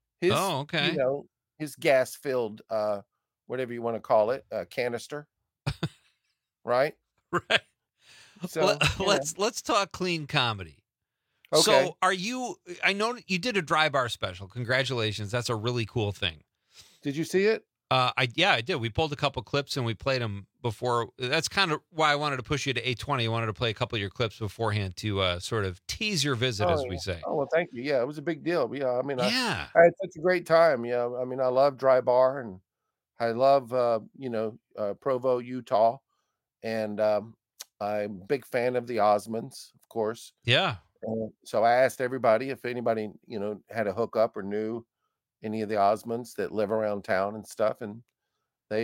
his gas-filled whatever you want to call it, canister. Right? Right. So let's talk clean comedy. Okay. So I know you did a dry bar special. Congratulations. That's a really cool thing. Did you see it? I did. We pulled a couple clips and we played them before. That's kind of why I wanted to push you to 820. I wanted to play a couple of your clips beforehand to sort of tease your visit, as we say. Oh, well, thank you. Yeah, it was a big deal. Yeah, I mean, I had such a great time. Yeah, I mean, I love dry bar and I love, Provo, Utah. And I'm a big fan of the Osmonds, of course. Yeah. So I asked everybody if anybody, had a hookup or knew any of the Osmonds that live around town and stuff, and they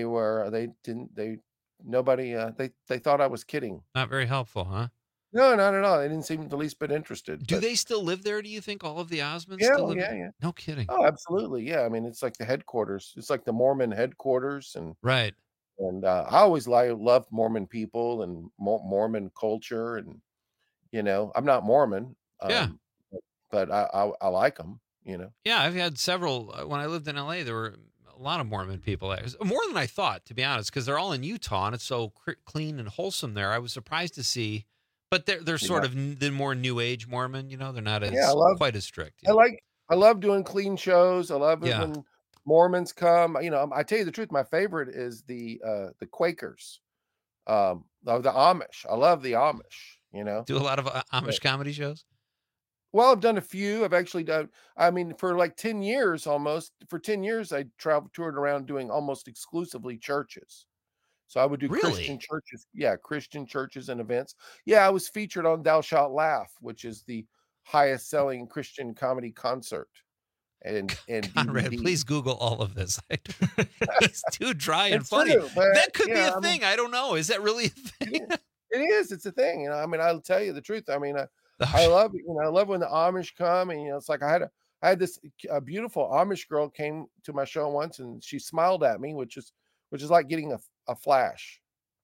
thought I was kidding. Not very helpful, huh? No, not at all. They didn't seem the least bit interested. Do they still live there, do you think, all of the Osmonds? Yeah. No kidding. Oh, absolutely. Yeah. I mean, it's like the headquarters. It's like the Mormon headquarters. And right. And I always loved Mormon people and Mormon culture. And, I'm not Mormon. But I like them. Yeah, I've had several. When I lived in LA, there were a lot of Mormon people. It was more than I thought, to be honest, because they're all in Utah and it's so clean and wholesome there. I was surprised to see, but they're sort of the more New Age Mormon. They're not as quite as strict. I love doing clean shows. I love it when Mormons come. I tell you the truth, my favorite is the Quakers, of the Amish. I love the Amish. Do a lot of Amish comedy shows. Well, I've done a few. I've actually done, for like 10 years almost. For 10 years, I toured around doing almost exclusively churches. So I would do Christian churches. Yeah, Christian churches and events. Yeah, I was featured on Thou Shalt Laugh, which is the highest selling Christian comedy concert. And Conrad, DVD. Please Google all of this. It's too dry and funny. True, that could be a thing. I don't know. Is that really a thing? It is. It's a thing. I'll tell you the truth. I love it. I love when the Amish come, and it's like I had this beautiful Amish girl came to my show once, and she smiled at me, which is like getting a flash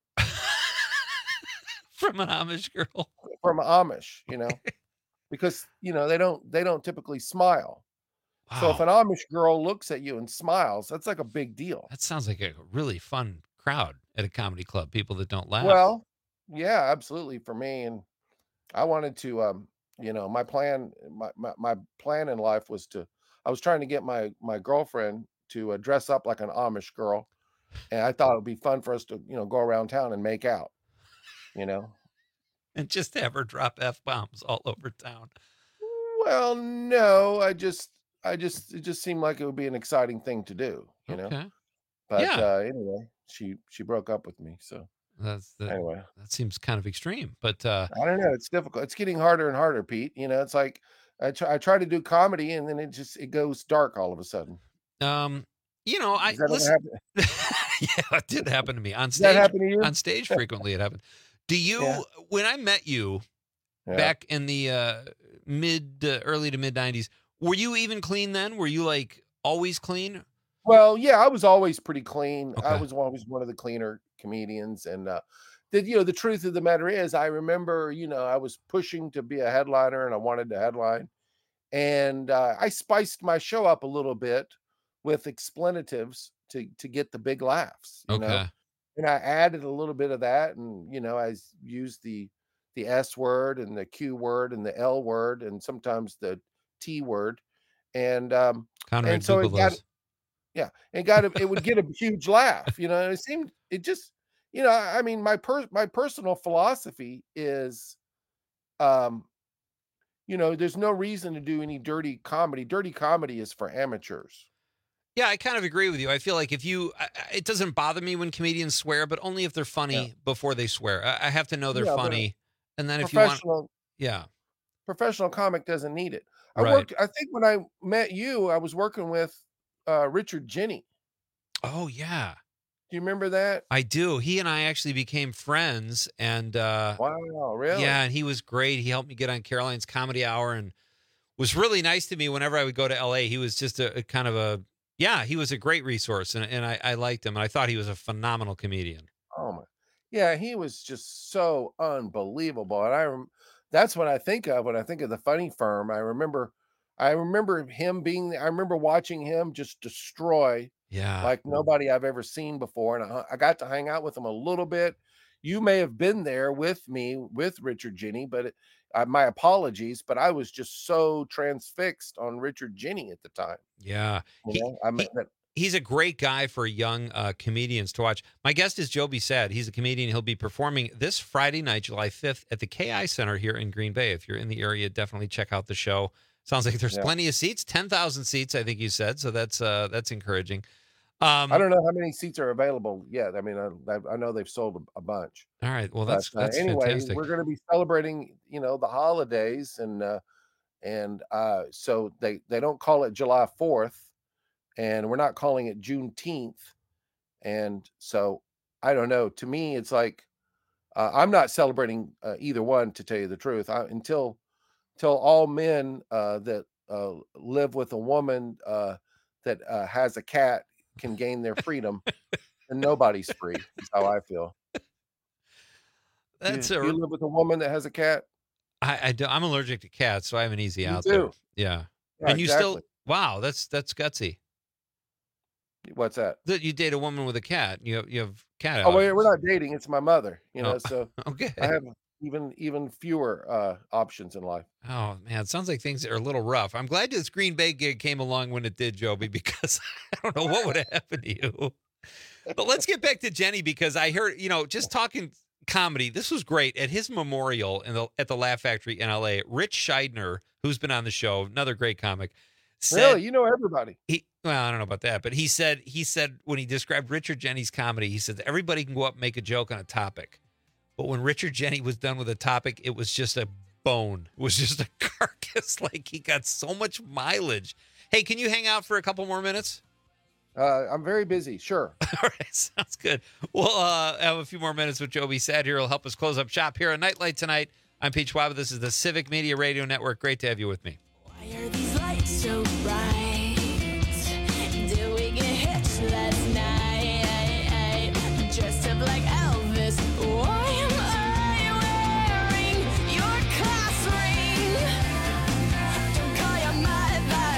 from an Amish girl. From an Amish, because they don't typically smile. Wow. So if an Amish girl looks at you and smiles, that's like a big deal. That sounds like a really fun crowd at a comedy club. People that don't laugh. Well, yeah, absolutely for me. And I wanted to, my plan in life was I was trying to get my girlfriend to dress up like an Amish girl. And I thought it would be fun for us to, go around town and make out, and just have her drop F-bombs all over town. Well, no, it just seemed like it would be an exciting thing to do, you know. Okay. But Yeah. Anyway, she broke up with me, so anyway. That seems kind of extreme, but I don't know. It's difficult. It's getting harder and harder, Pete. You know, it's like I try to do comedy, and then it goes dark all of a sudden. You know, Does that ever listen. happen? Yeah, it did happen to me on Does that stage. happen to you? On stage, frequently it happened. Do you? Yeah. When I met you Yeah. back in the early to mid '90s, were you even clean then? Were you like always clean? Well, yeah, I was always pretty clean. I Okay. was always one of the cleaner comedians, and the truth of the matter is, I remember, I was pushing to be a headliner, and I wanted to headline, and I spiced my show up a little bit with explanatives to get the big laughs. Okay. And I added a little bit of that, and I used the S word and the Q word and the L word and sometimes the T word, and Conrad, and so Google it got. those. Yeah, it would get a huge laugh, I mean, my personal philosophy is, there's no reason to do any dirty comedy. Dirty comedy is for amateurs. Yeah, I kind of agree with you. I feel like it doesn't bother me when comedians swear, but only if they're funny before they swear. I have to know they're Yeah, but funny, and then if you want, Professional yeah, professional comic doesn't need it. Right. I think when I met you, I was working with Richard Jenney. Oh yeah, Do you remember that? I do. He and I actually became friends, and Wow, really? yeah, and he was great. He helped me get on Caroline's Comedy Hour, and was really nice to me whenever I would go to LA. He was just a kind of he was a great resource, and I liked him, and I thought he was a phenomenal comedian. Oh my, yeah, he was just so unbelievable, and that's what I think of when I think of the Funny Firm. I remember him being. I remember watching him just destroy Yeah. like nobody I've ever seen before, and I got to hang out with him a little bit. You may have been there with me with Richard Jenney, but my apologies, but I was just so transfixed on Richard Jenney at the time. Yeah. I met that. He's a great guy for young comedians to watch. My guest is Joe B. Sad. He's a comedian. He'll be performing this Friday night, July 5th, at the KI Center here in Green Bay. If you're in the area, definitely check out the show. Sounds like there's plenty of seats, 10,000 seats, I think you said. So that's encouraging. I don't know how many seats are available yet. I mean, I know they've sold a bunch. All right. Well, that's anyway, fantastic. we're going to be celebrating, the holidays, and so they don't call it July 4th, and we're not calling it Juneteenth, and so I don't know. To me, it's like I'm not celebrating either one, to tell you the truth. Until all men that live with a woman that has a cat can gain their freedom, and nobody's free. Is how I feel. You live with a woman that has a cat? I'm allergic to cats, so I have an easy out too. there. Yeah. Yeah, And you still, exactly. wow, that's gutsy. What's that? That you date a woman with a cat. You have cat. Oh, wait, allergies. we're not dating. It's my mother. Oh, So okay. I have even fewer options in life. Oh man, it sounds like things are a little rough. I'm glad this Green Bay gig came along when it did, Joby, because I don't know what would have happened to you. But let's get back to Jenney, because I heard, just talking comedy, this was great at his memorial at the Laugh Factory in LA. Rich Scheidner, who's been on the show, another great comic, said, Really, you know everybody. Well, I don't know about that, but he said when he described Richard Jenney's comedy, he said everybody can go up and make a joke on a topic. But when Richard Jenney was done with a topic, it was just a bone. It was just a carcass. Like, he got so much mileage. Hey, can you hang out for a couple more minutes? I'm very busy. Sure. All right, sounds good. We'll have a few more minutes with Joby Sad here. He'll help us close up shop here on Nightlight tonight. I'm Pete Schwab. This is the Civic Media Radio Network. Great to have you with me. Why are these lights so bright? Did we get hitched last night? Dressed up like Elvis. Why am I wearing your class ring? Don't call your mother,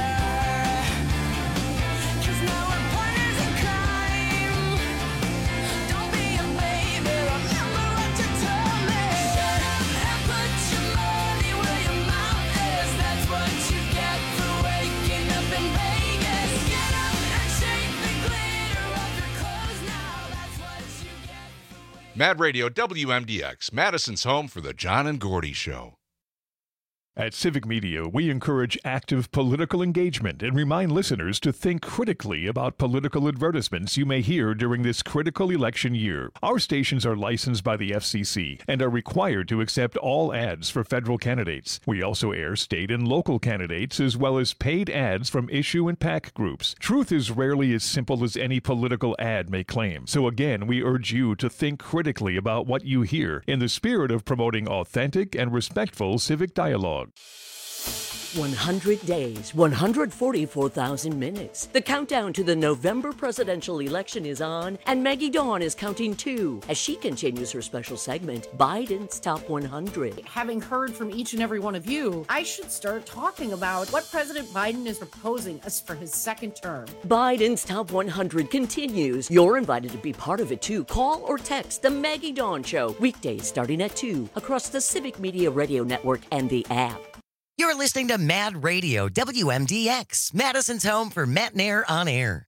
'cause now we're partners in crime. Don't be a baby, remember what you told me. And put your money where your mouth is. That's what you get for waking up Mad Radio WMDX, Madison's home for the John and Gordy Show. At Civic Media, we encourage active political engagement and remind listeners to think critically about political advertisements you may hear during this critical election year. Our stations are licensed by the FCC and are required to accept all ads for federal candidates. We also air state and local candidates as well as paid ads from issue and PAC groups. Truth is rarely as simple as any political ad may claim. So again, we urge you to think critically about what you hear in the spirit of promoting authentic and respectful civic dialogue. 100 days, 144,000 minutes. The countdown to the November presidential election is on, and Maggie Dawn is counting too as she continues her special segment, Biden's Top 100. Having heard from each and every one of you, I should start talking about what President Biden is proposing as for his second term. Biden's Top 100 continues. You're invited to be part of it too. Call or text The Maggie Dawn Show, weekdays starting at 2 across the Civic Media Radio Network and the app. You're listening to Mad Radio, WMDX, Madison's home for Matt Nair on air.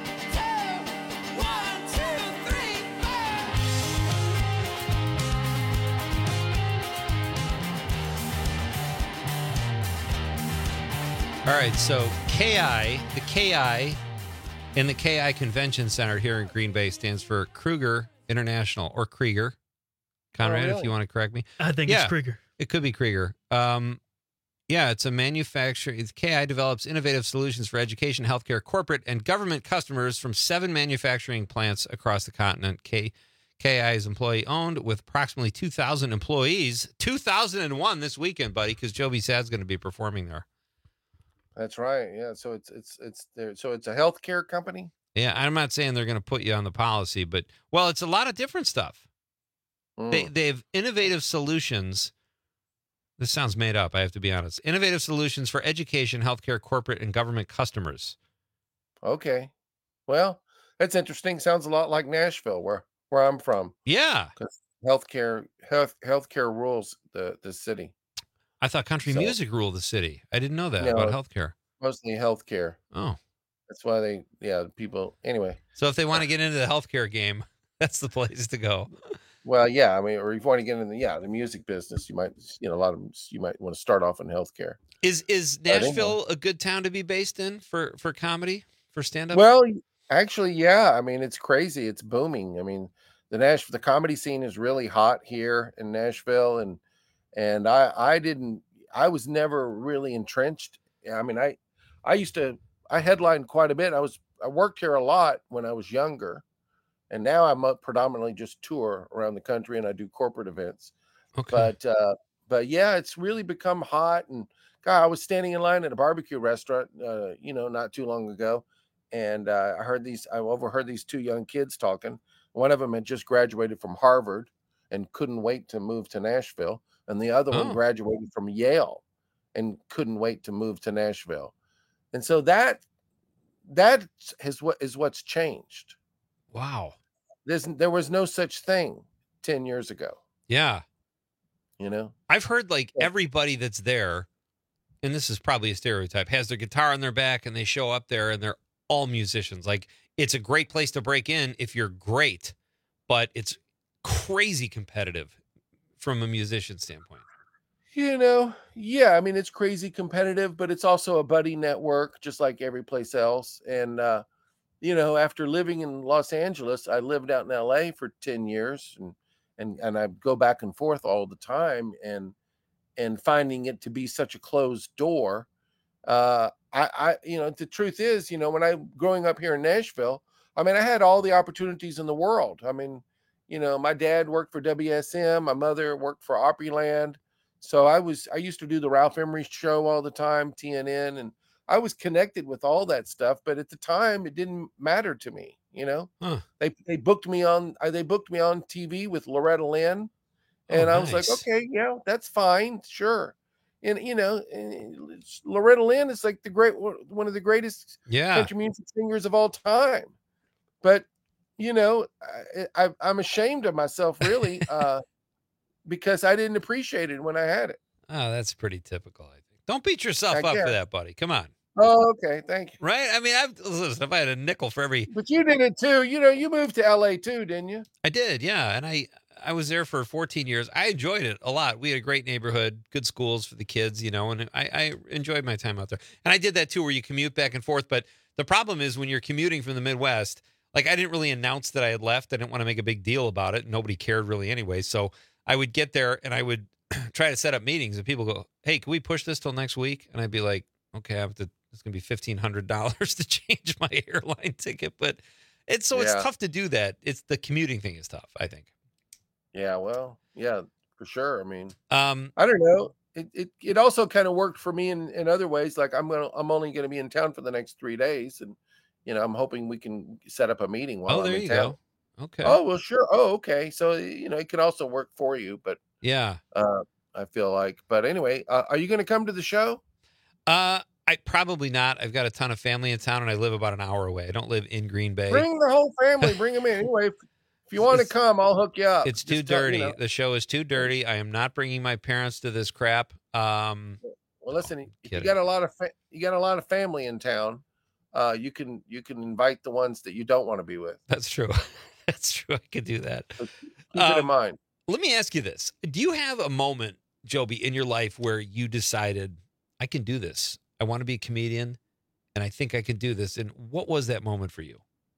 All right, so KI, the KI in the KI Convention Center here in Green Bay stands for Kruger International, or Krieger. Conrad, if you want to correct me. I think it's Krieger. It could be Krieger. Yeah, it's a manufacturer. KI develops innovative solutions for education, healthcare, corporate, and government customers from 7 manufacturing plants across the continent. KI is employee-owned with approximately 2,000 employees. 2,001 this weekend, buddy, because Joby Sad's going to be performing there. That's right. Yeah. So it's there. So it's a healthcare company. Yeah, I'm not saying they're going to put you on the policy, but it's a lot of different stuff. They have innovative solutions. This sounds made up, I have to be honest. Innovative solutions for education, healthcare, corporate, and government customers. Okay. Well, that's interesting. Sounds a lot like Nashville, where I'm from. Yeah. Because healthcare rules the city. I thought country music ruled the city. I didn't know that about healthcare. Mostly healthcare. Oh. That's why people, anyway. So if they want to get into the healthcare game, that's the place to go. Well, yeah, I mean, or if you want to get in the music business, you might, a lot of them, you might want to start off in healthcare. Is Nashville a good town to be based in for comedy, for stand-up? Well, actually, yeah. I mean, it's crazy. It's booming. I mean, the comedy scene is really hot here in Nashville, and I was never really entrenched. I mean, I headlined quite a bit. I worked here a lot when I was younger. And now I'm predominantly just tour around the country, and I do corporate events. Okay. But yeah, it's really become hot. And God, I was standing in line at a barbecue restaurant, not too long ago, and I overheard these 2 young kids talking. One of them had just graduated from Harvard and couldn't wait to move to Nashville, and the other one graduated from Yale and couldn't wait to move to Nashville. And so that is what's changed. Wow. There was no such thing 10 years ago. Yeah. I've heard everybody that's there, and this is probably a stereotype, has their guitar on their back and they show up there and they're all musicians. It's a great place to break in if you're great, but it's crazy competitive from a musician standpoint. Yeah, I mean, it's crazy competitive, but it's also a buddy network, just like every place else. And, after living in Los Angeles, I lived out in LA for 10 years and I go back and forth all the time and finding it to be such a closed door. The truth is, when I growing up here in Nashville, I mean, I had all the opportunities in the world. I mean, my dad worked for WSM, my mother worked for Opryland. So I used to do the Ralph Emery show all the time, TNN, and I was connected with all that stuff, but at the time it didn't matter to me. They booked me on TV with Loretta Lynn, and I was like, okay, yeah, that's fine, sure. And Loretta Lynn is like one of the greatest country music singers of all time. But I'm ashamed of myself, really, because I didn't appreciate it when I had it. Oh, that's pretty typical, I think. Don't beat yourself up for that, buddy. Come on. Oh, okay. Thank you. Right? I mean, listen, if I had a nickel for every... But you did it too. You know, you moved to LA too, didn't you? I did, yeah. And I was there for 14 years. I enjoyed it a lot. We had a great neighborhood, good schools for the kids, you know, and I enjoyed my time out there. And I did that too, where you commute back and forth. But the problem is when you're commuting from the Midwest, like I didn't really announce that I had left. I didn't want to make a big deal about it. Nobody cared really anyway. So I would get there and I would try to set up meetings and people go, hey, can we push this till next week? And I'd be like, okay, it's going to be $1,500 to change my airline ticket. But it's tough to do that. It's the commuting thing is tough, I think. Yeah, well, yeah, for sure. I mean, I don't know. It also kind of worked for me in other ways. Like I'm only going to be in town for the next 3 days, and you know, I'm hoping we can set up a meeting while I'm in town. Go. Okay. Oh, well, sure. Oh, okay. So you know, it can also work for you, but yeah, I feel like. But anyway, are you going to come to the show? I probably not. I've got a ton of family in town, and I live about an hour away. I don't live in Green Bay. Bring the whole family. Bring them in. Anyway, if you want to come, I'll hook you up. It's too dirty. You know. The show is too dirty. I am not bringing my parents to this crap. Well, listen, if you got a lot of family in town. You can invite the ones that you don't want to be with. That's true. That's true. I could do that. So keep it in mind. Let me ask you this: do you have a moment, Joby, in your life where you decided, I can do this? I want to be a comedian, and I think I can do this. And what was that moment for you?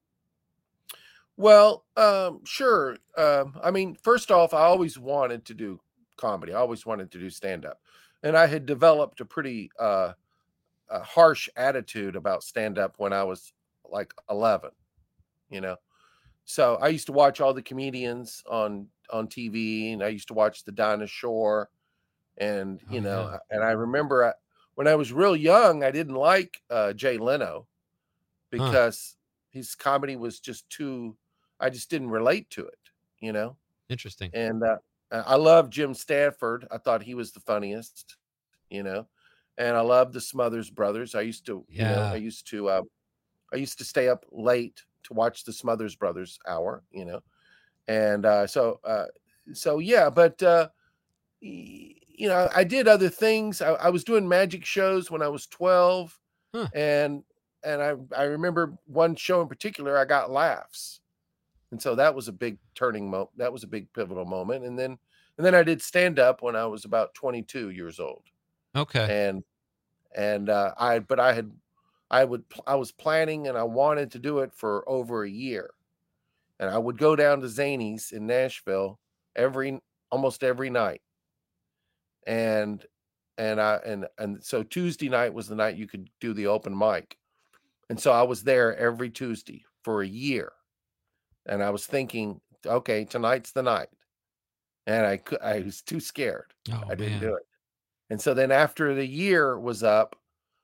Well, sure. I mean, first off, I always wanted to do comedy. I always wanted to do stand-up. And I had developed a pretty harsh attitude about stand-up when I was like 11, you know? So I used to watch all the comedians on TV, and I used to watch the Dinah Shore. And, you know, and I remember when I was real young, I didn't like Jay Leno because his comedy was just I just didn't relate to it, you know? Interesting. And I love Jim Stanford. I thought he was the funniest, you know? And I love the Smothers Brothers. I used to, you know, I used to stay up late to watch the Smothers Brothers hour, you know? And so yeah, but, you know, I did other things. I was doing magic shows when I was 12. And I remember one show in particular, I got laughs. And so that was a big turning moment. That was a big pivotal moment. And then I did stand up when I was about 22 years old. Okay. And I was planning and I wanted to do it for over a year. And I would go down to Zanies in Nashville almost every night. And so Tuesday night was the night you could do the open mic. And so I was there every Tuesday for a year. And I was thinking, okay, tonight's the night. And I was too scared. I didn't do it. And so then after the year was up,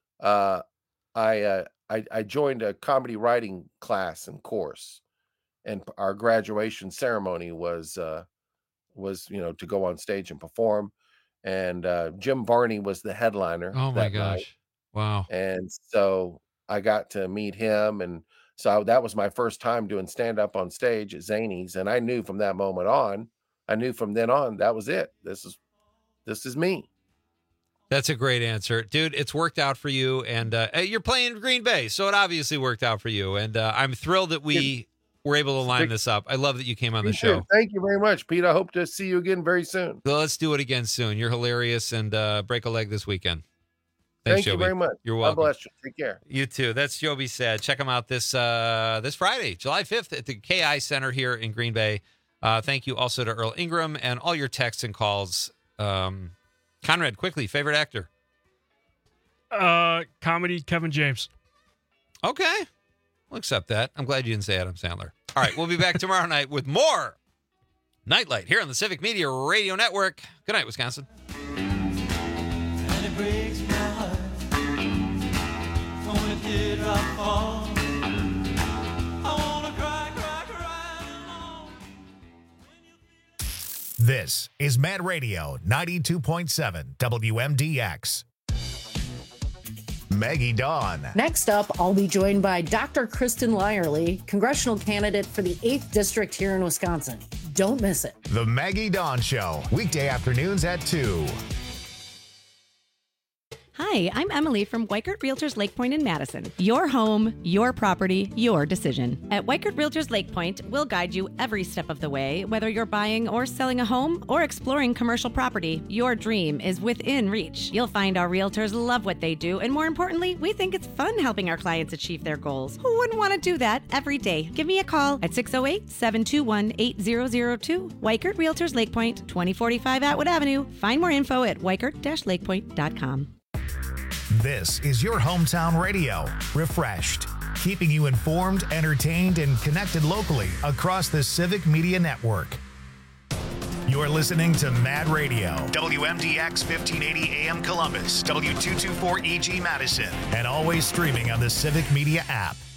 I joined a comedy writing class and course, and our graduation ceremony was you know, to go on stage and perform, and Jim Varney was the headliner. Oh my gosh! Night. Wow! And so I got to meet him, and so that was my first time doing stand up on stage at Zanies, and I knew from that moment on, that was it. This is me. That's a great answer, dude. It's worked out for you, and you're playing Green Bay, so it obviously worked out for you. And I'm thrilled that we were able to line this up. I love that you came on the show. Thank you very much, Pete. I hope to see you again very soon. Well, let's do it again soon. You're hilarious, and break a leg this weekend. Thanks, Thank you Joby. very much. You're welcome. God bless you. Take care. You too. That's Joby Sad. Check him out this Friday, July 5th at the KI Center here in Green Bay. Thank you also to Earl Ingram and all your texts and calls. Conrad, quickly, favorite actor? Comedy, Kevin James. Okay. We'll accept that. I'm glad you didn't say Adam Sandler. All right. We'll be back tomorrow night with more Nightlight here on the Civic Media Radio Network. Good night, Wisconsin. And it breaks my heart when it did I fall. I wanna cry. This is Mad Radio 92.7 WMDX. Maggie Dawn. Next up, I'll be joined by Dr. Kristen Lyerly, congressional candidate for the 8th District here in Wisconsin. Don't miss it. The Maggie Dawn Show, weekday afternoons at 2. Hi, Hi, I'm Emily from Weikert Realtors Lake Point in Madison. Your home, your property, your decision. At Weikert Realtors Lake Point, we'll guide you every step of the way, whether you're buying or selling a home or exploring commercial property. Your dream is within reach. You'll find our realtors love what they do, and more importantly, we think it's fun helping our clients achieve their goals. Who wouldn't want to do that every day? Give me a call at 608-721-8002. Weikert Realtors Lake Point, 2045 Atwood Avenue. Find more info at weikert-lakepoint.com. This is your hometown radio, refreshed, keeping you informed, entertained, and connected locally across the Civic Media Network. You're listening to Mad Radio, WMDX 1580 AM Columbus, W224EG Madison, and always streaming on the Civic Media app.